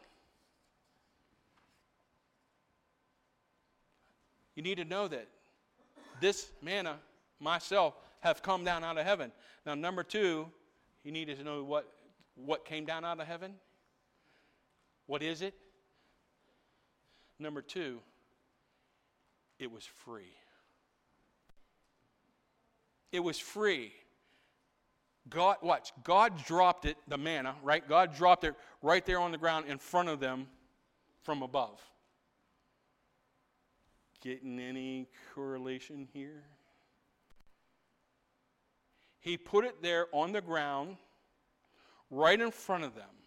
You need to know that this manna, myself, have come down out of heaven. Now, number two, you need to know what came down out of heaven. What is it? Number two, it was free. It was free. God, watch, God dropped it, the manna, right? God dropped it right there on the ground in front of them from above. Getting any correlation here? He put it there on the ground right in front of them.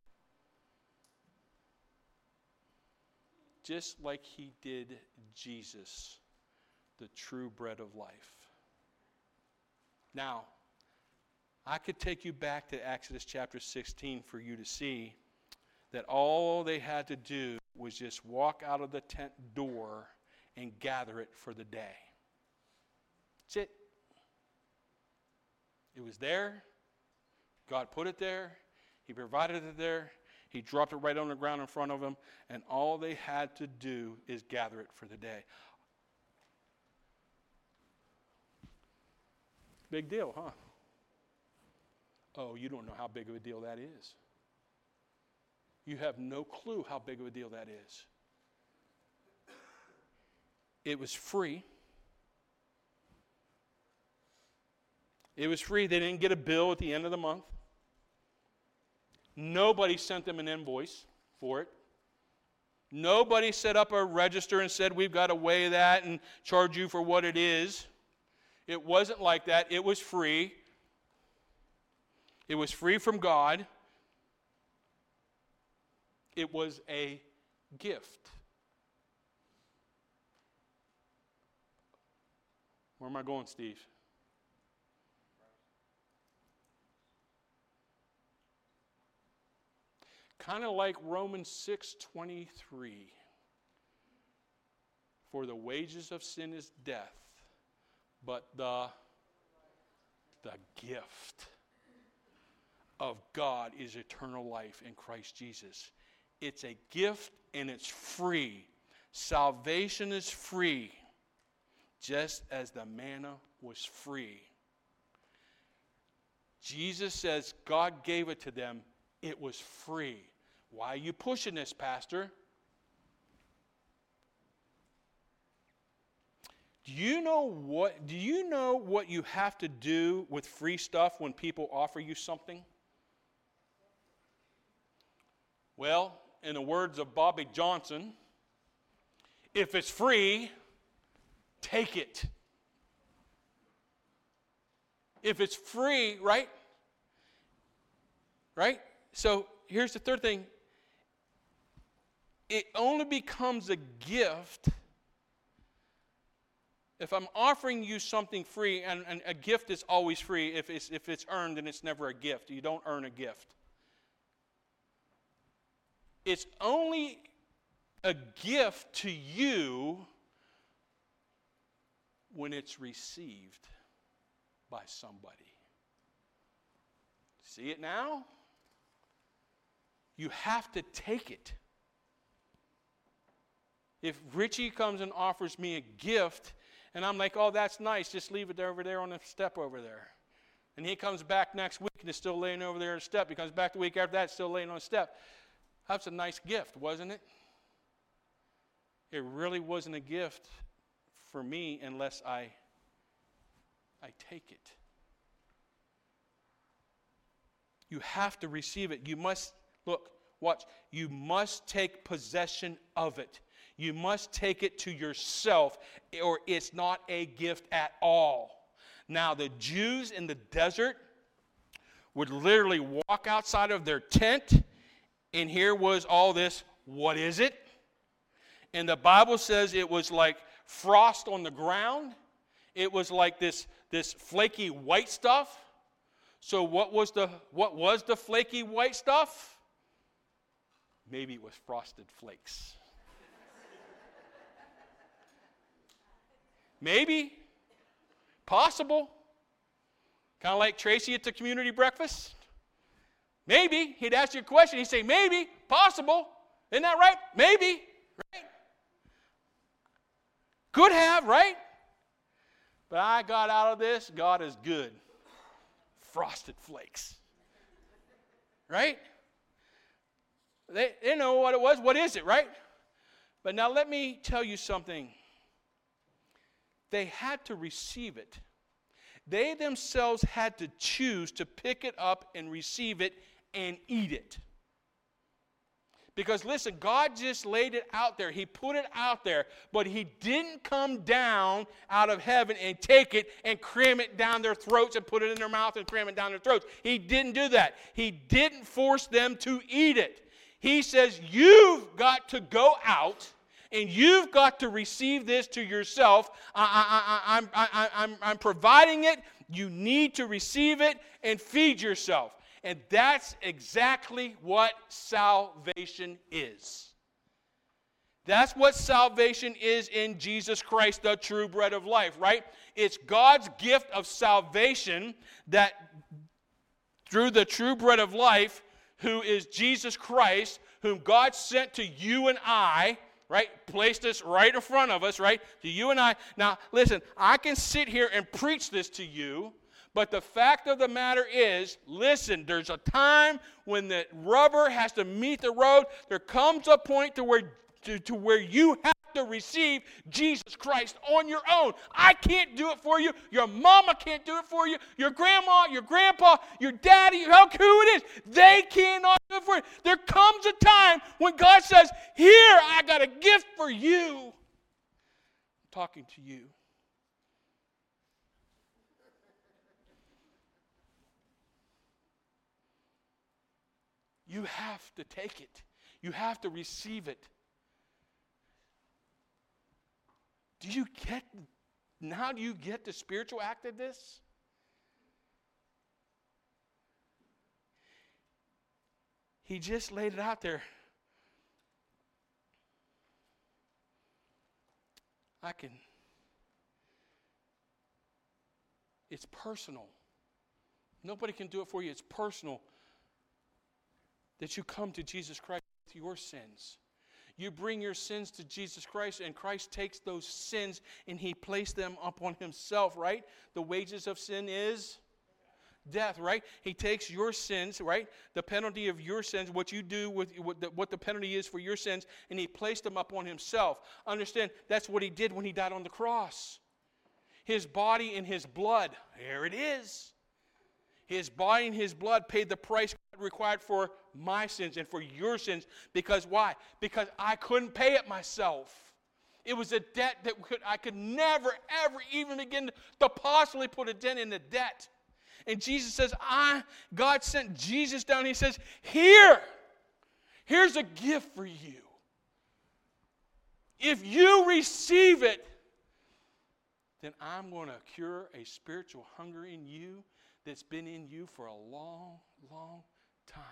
Just like he did Jesus, the true bread of life. Now, I could take you back to Exodus chapter 16 for you to see that all they had to do was just walk out of the tent door and gather it for the day. That's it. It was there. God put it there. He provided it there. He dropped it right on the ground in front of them, and all they had to do is gather it for the day. Big deal, huh? Oh, you don't know how big of a deal that is. You have no clue how big of a deal that is. It was free. It was free. They didn't get a bill at the end of the month. Nobody sent them an invoice for it. Nobody set up a register and said, we've got to weigh that and charge you for what it is. It wasn't like that. It was free. It was free from God. It was a gift. Where am I going, Steve? Kind of like Romans 6:23. For the wages of sin is death, but the gift of God is eternal life in Christ Jesus. It's a gift and it's free. Salvation is free, just as the manna was free. Jesus says God gave it to them. It was free. Why are you pushing this, Pastor? Do you know what you have to do with free stuff when people offer you something? Well, in the words of Bobby Johnson, if it's free, take it. If it's free, right? Right? So here's the third thing. It only becomes a gift if I'm offering you something free, and a gift is always free. If it's earned, then it's never a gift. You don't earn a gift. It's only a gift to you when it's received by somebody. See it now? You have to take it. If Richie comes and offers me a gift, and I'm like, oh, that's nice, just leave it over there on the step over there. And he comes back next week and it's still laying over there on the step. He comes back the week after that, it's still laying on the step. That's a nice gift, wasn't it? It really wasn't a gift for me unless I take it. You have to receive it. You must, look, watch, you must take possession of it. You must take it to yourself, or it's not a gift at all. Now, the Jews in the desert would literally walk outside of their tent, and here was all this, what is it? And the Bible says it was like frost on the ground. It was like this flaky white stuff. So what was the flaky white stuff? Maybe it was frosted flakes. Maybe. Possible. Kind of like Tracy at the community breakfast. Maybe. He'd ask you a question. He'd say, maybe. Possible. Isn't that right? Maybe. Right? Could have, right? But I got out of this. God is good. Frosted flakes. Right? They know what it was. What is it, right? But now let me tell you something. They had to receive it. They themselves had to choose to pick it up and receive it and eat it. Because listen, God just laid it out there. He put it out there, but He didn't come down out of heaven and take it and cram it down their throats and put it in their mouth and cram it down their throats. He didn't do that. He didn't force them to eat it. He says, you've got to go out and you've got to receive this to yourself. I'm providing it. You need to receive it and feed yourself. And that's exactly what salvation is. That's what salvation is in Jesus Christ, the true bread of life, right? It's God's gift of salvation that through the true bread of life, who is Jesus Christ, whom God sent to you and I, right? Placed us right in front of us, right? To you and I. Now, listen, I can sit here and preach this to you, but the fact of the matter is, listen, there's a time when the rubber has to meet the road. There comes a point to where you have to receive Jesus Christ on your own. I can't do it for you. Your mama can't do it for you. Your grandma, your grandpa, your daddy, who it is, they cannot do it for you. There comes a time when God says, here, I got a gift for you. I'm talking to you. You have to take it. You have to receive it. Do you get the spiritual act of this? He just laid it out there. It's personal. Nobody can do it for you. It's personal. That you come to Jesus Christ with your sins. You bring your sins to Jesus Christ, and Christ takes those sins and He placed them upon Himself, right? The wages of sin is death, right? He takes your sins, right? The penalty of your sins, what you do with what the penalty is for your sins, and He placed them upon Himself. Understand, that's what He did when He died on the cross. His body and His blood, there it is. His body and His blood paid the price required for my sins and for your sins. Because why? Because I couldn't pay it myself. It was a debt that I could never, ever even begin to possibly put a dent in the debt. And Jesus says, God sent Jesus down. He says, here's a gift for you. If you receive it, then I'm going to cure a spiritual hunger in you that's been in you for a long, long time.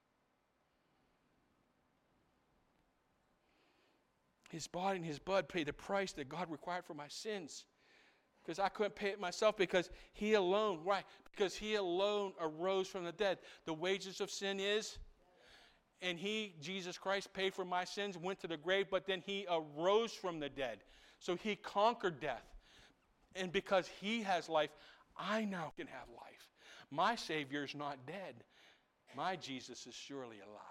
His body and his blood paid the price that God required for my sins. Because I couldn't pay it myself, because he alone, right? Because he alone arose from the dead. The wages of sin is, and he, Jesus Christ, paid for my sins, went to the grave, but then he arose from the dead. So he conquered death. And because he has life, I now can have life. My Savior is not dead. My Jesus is surely alive.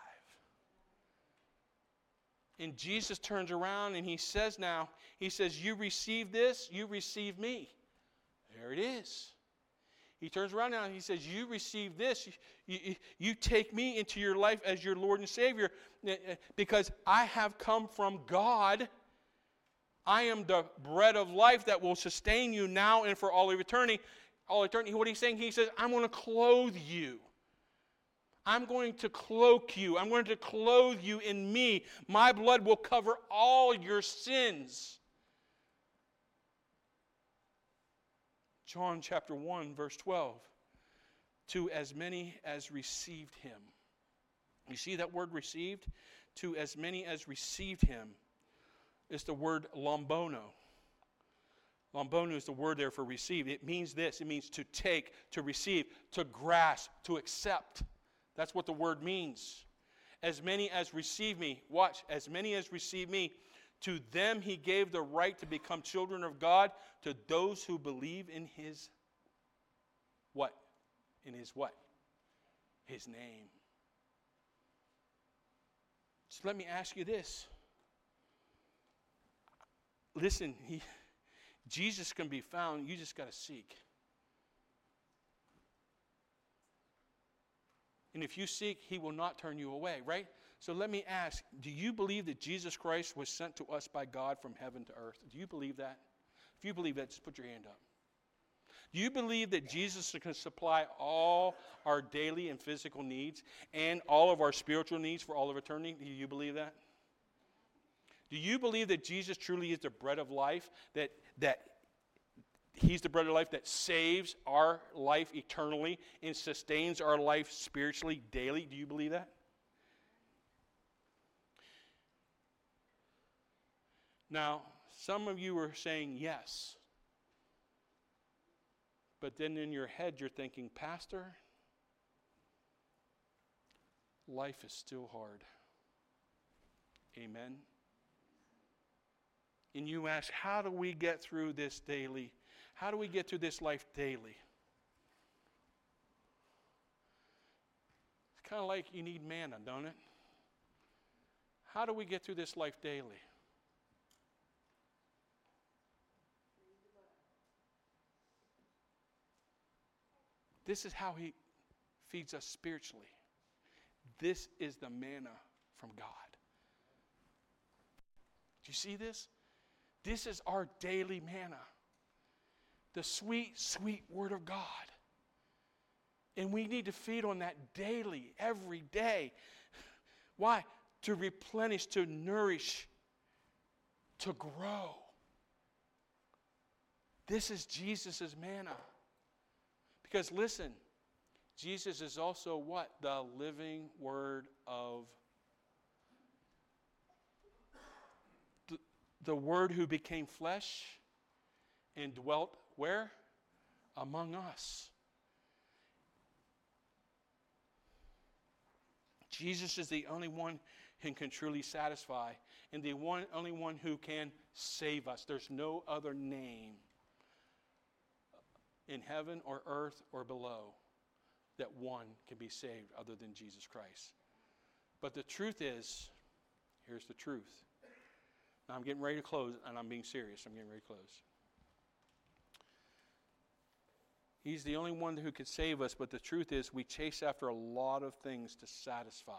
And Jesus turns around and he says, you receive this, you receive me. There it is. He turns around now and he says, you receive this, you take me into your life as your Lord and Savior, because I have come from God. I am the bread of life that will sustain you now and for all of eternity. What he's saying, he says, I'm going to clothe you. I'm going to cloak you. I'm going to clothe you in me. My blood will cover all your sins. John chapter 1, verse 12. To as many as received him. You see that word received? To as many as received him. It's the word lombono. Lombono is the word there for receive. It means this. It means to take, to receive, to grasp, to accept. That's what the word means. As many as receive me, watch, as many as receive me, to them he gave the right to become children of God, to those who believe in his what? In his what? His name. So let me ask you this. Listen, Jesus can be found, you just got to seek. And if you seek, he will not turn you away, right? So let me ask, do you believe that Jesus Christ was sent to us by God from heaven to earth? Do you believe that? If you believe that, just put your hand up. Do you believe that Jesus can supply all our daily and physical needs and all of our spiritual needs for all of eternity? Do you believe that? Do you believe that Jesus truly is the bread of life, that he's the bread of life that saves our life eternally and sustains our life spiritually daily? Do you believe that? Now, some of you are saying yes. But then in your head you're thinking, Pastor, life is still hard. Amen? And you ask, how do we get through this daily? How do we get through this life daily? It's kind of like you need manna, don't it? How do we get through this life daily? This is how he feeds us spiritually. This is the manna from God. Do you see this? This is our daily manna. The sweet, sweet Word of God. And we need to feed on that daily, every day. Why? To replenish, to nourish, to grow. This is Jesus' manna. Because listen, Jesus is also what? The living Word of the Word who became flesh and dwelt where? Among us. Jesus is the only one who can truly satisfy and the only one who can save us. There's no other name in heaven or earth or below that one can be saved other than Jesus Christ. But the truth is, here's the truth. Now I'm getting ready to close, and I'm being serious. I'm getting ready to close. He's the only one who can save us, but the truth is we chase after a lot of things to satisfy.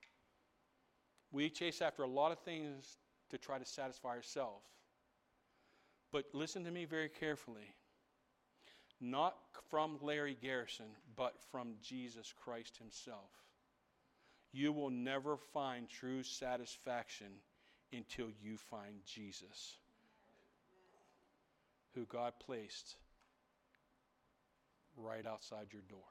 We chase after a lot of things to try to satisfy ourselves. But listen to me very carefully. not from Larry Garrison, but from Jesus Christ himself. You will never find true satisfaction until you find Jesus, who God placed right outside your door.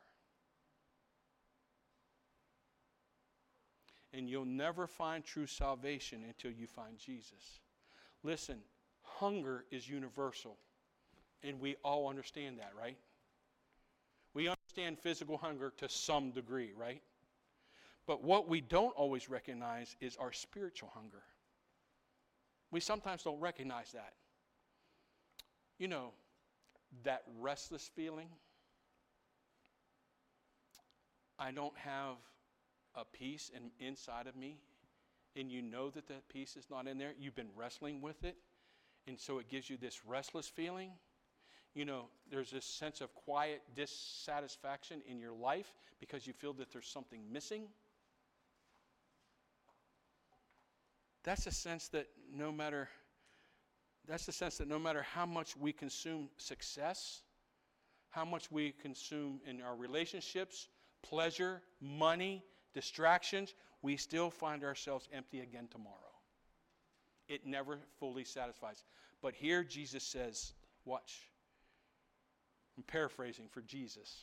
And you'll never find true salvation until you find Jesus. Listen, hunger is universal, and we all understand that, right? We understand physical hunger to some degree, right? But what we don't always recognize is our spiritual hunger. We sometimes don't recognize that. You know, that restless feeling. I don't have a peace inside of me, and you know that that peace is not in there. You've been wrestling with it, and so it gives you this restless feeling. You know, there's this sense of quiet dissatisfaction in your life because you feel that there's something missing. That's a sense that no matter how much we consume success, how much we consume in our relationships, pleasure, money, distractions, we still find ourselves empty again tomorrow. It never fully satisfies. But here Jesus says, watch. I'm paraphrasing for Jesus.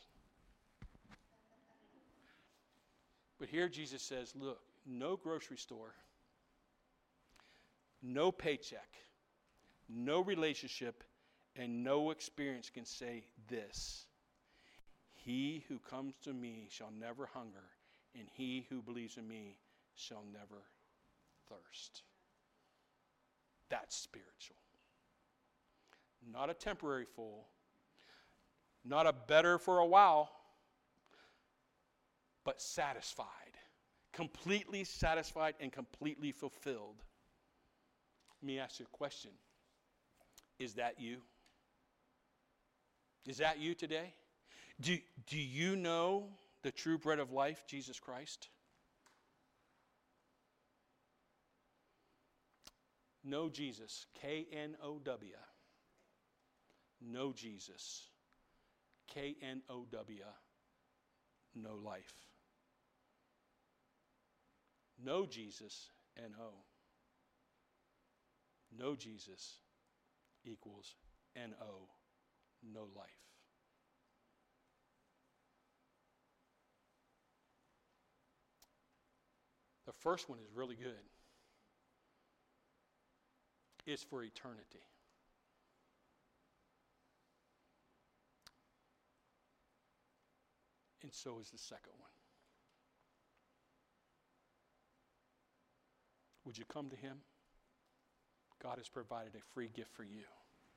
But here Jesus says, look, no grocery store, no paycheck, no relationship, and no experience can say this: he who comes to me shall never hunger, and he who believes in me shall never thirst. That's spiritual. Not a temporary full, not a better for a while, but satisfied. Completely satisfied and completely fulfilled. Let me ask you a question. Is that you? Is that you today? Do you know the true bread of life, Jesus Christ? Know Jesus, K-N-O-W. Know Jesus, K-N-O-W. Know life. Know Jesus, N-O. Know Jesus equals N-O, no life. The first one is really good. It's for eternity. And so is the second one. Would you come to him? God has provided a free gift for you.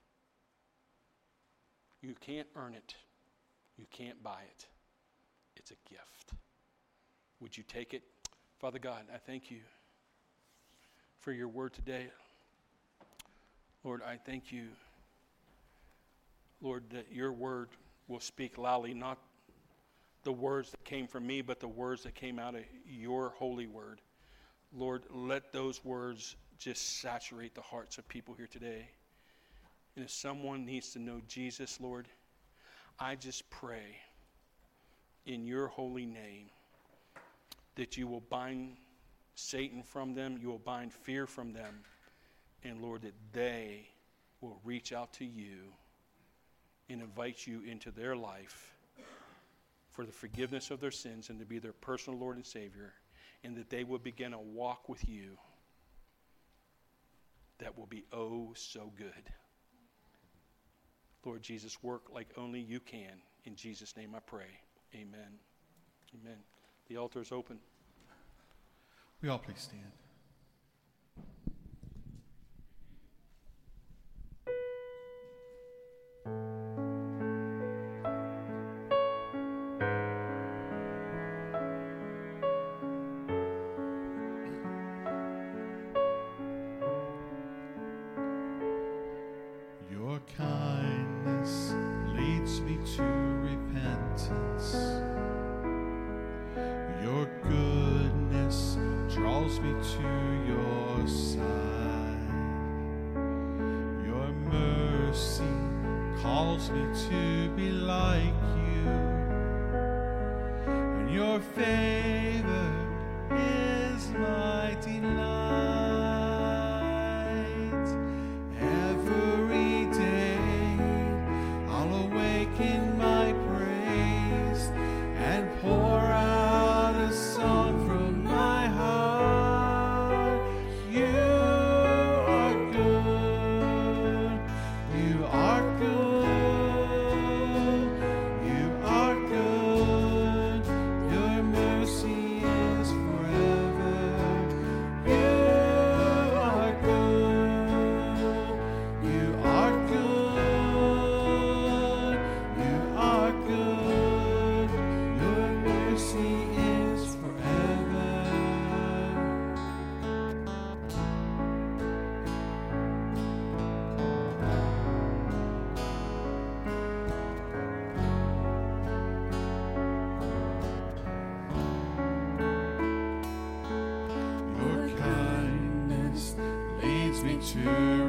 You can't earn it. You can't buy it. It's a gift. Would you take it? Father God, I thank you for your word today. Lord, I thank you, Lord, that your word will speak loudly, not the words that came from me, but the words that came out of your holy word. Lord, let those words just saturate the hearts of people here today. And if someone needs to know Jesus, Lord, I just pray in your holy name that you will bind Satan from them, you will bind fear from them, and Lord, that they will reach out to you and invite you into their life for the forgiveness of their sins and to be their personal Lord and Savior, and that they will begin a walk with you that will be oh so good. Lord Jesus, work like only you can. In Jesus' name I pray. Amen. Amen. The altar is open. We all please stand. Your kindness leads me to repentance. Your goodness draws me to your side. Your mercy calls me to be like you, and your favor is my delight. Every day I'll awaken my praise and pour out a song from my heart. You are good. You are good. You are good. Your mercy is forever. You are good. You are good. You are good. Your mercy is forever. Your kindness leads me to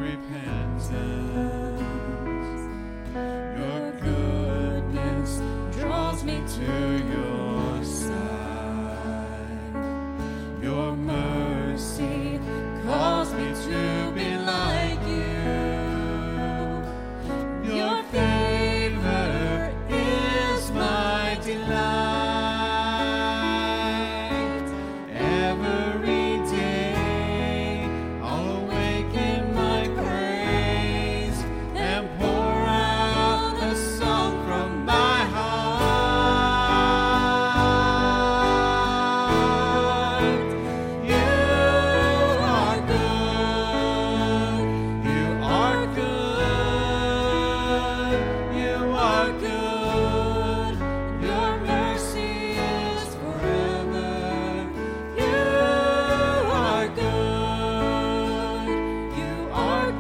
repentance. Your goodness draws me to your side. Your mercy calls me to be like you. Your favor is my delight. Every day I'll awaken my praise and pour out a song from my heart. You are good. You are good. You are good. Your mercy is forever. You are good. You are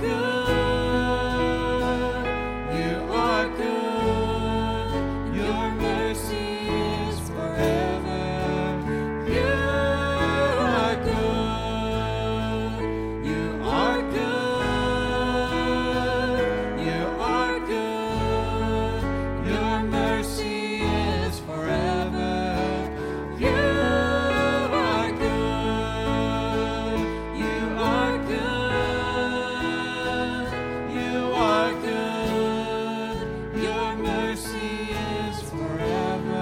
good. You are good. Your mercy is forever. You are good. You are good. You are good. Your mercy is forever. You are good. You are good. You are good. Your mercy is forever.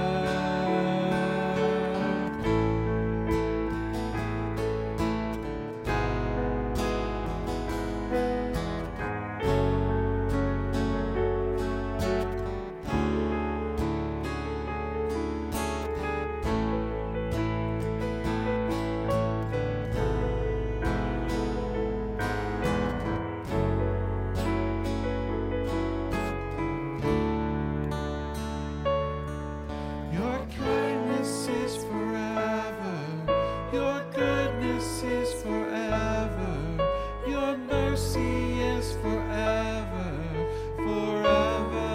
Your kindness is forever. Your goodness is forever. Your mercy is forever, forever.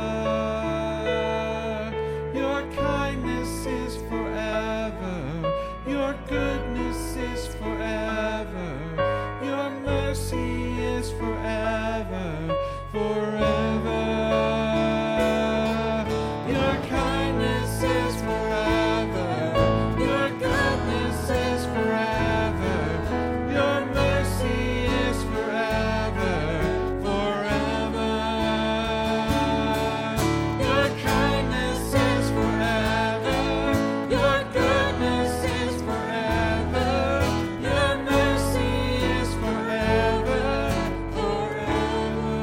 Your kindness is forever. Your goodness is forever. Your mercy is forever, forever. Your kindness is forever. Your goodness is forever. Your mercy is forever, forever. Your kindness is forever. Your goodness is forever. Your mercy is forever, forever.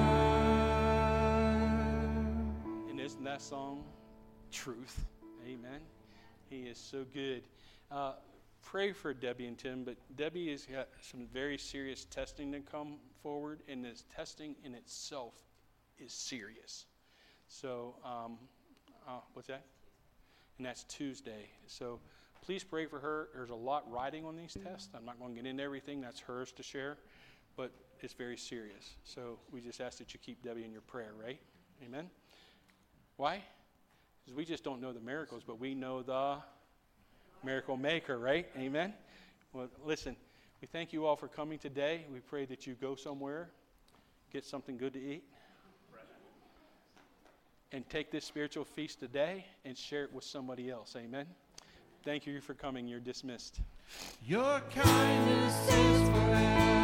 And isn't that song truth? Amen. He is so good. Pray for Debbie and Tim, but Debbie has got some very serious testing to come forward, and this testing in itself is serious. So, what's that? And that's Tuesday. So please pray for her. There's a lot riding on these tests. I'm not going to get into everything. That's hers to share, but it's very serious. So we just ask that you keep Debbie in your prayer, right? Amen. Why? Because we just don't know the miracles, but we know the miracle maker, right? Amen. Well, listen, we thank you all for coming today. We pray that you go somewhere, get something good to eat. and take this spiritual feast today and share it with somebody else. Amen. Thank you for coming. You're dismissed. Your kindness is forever.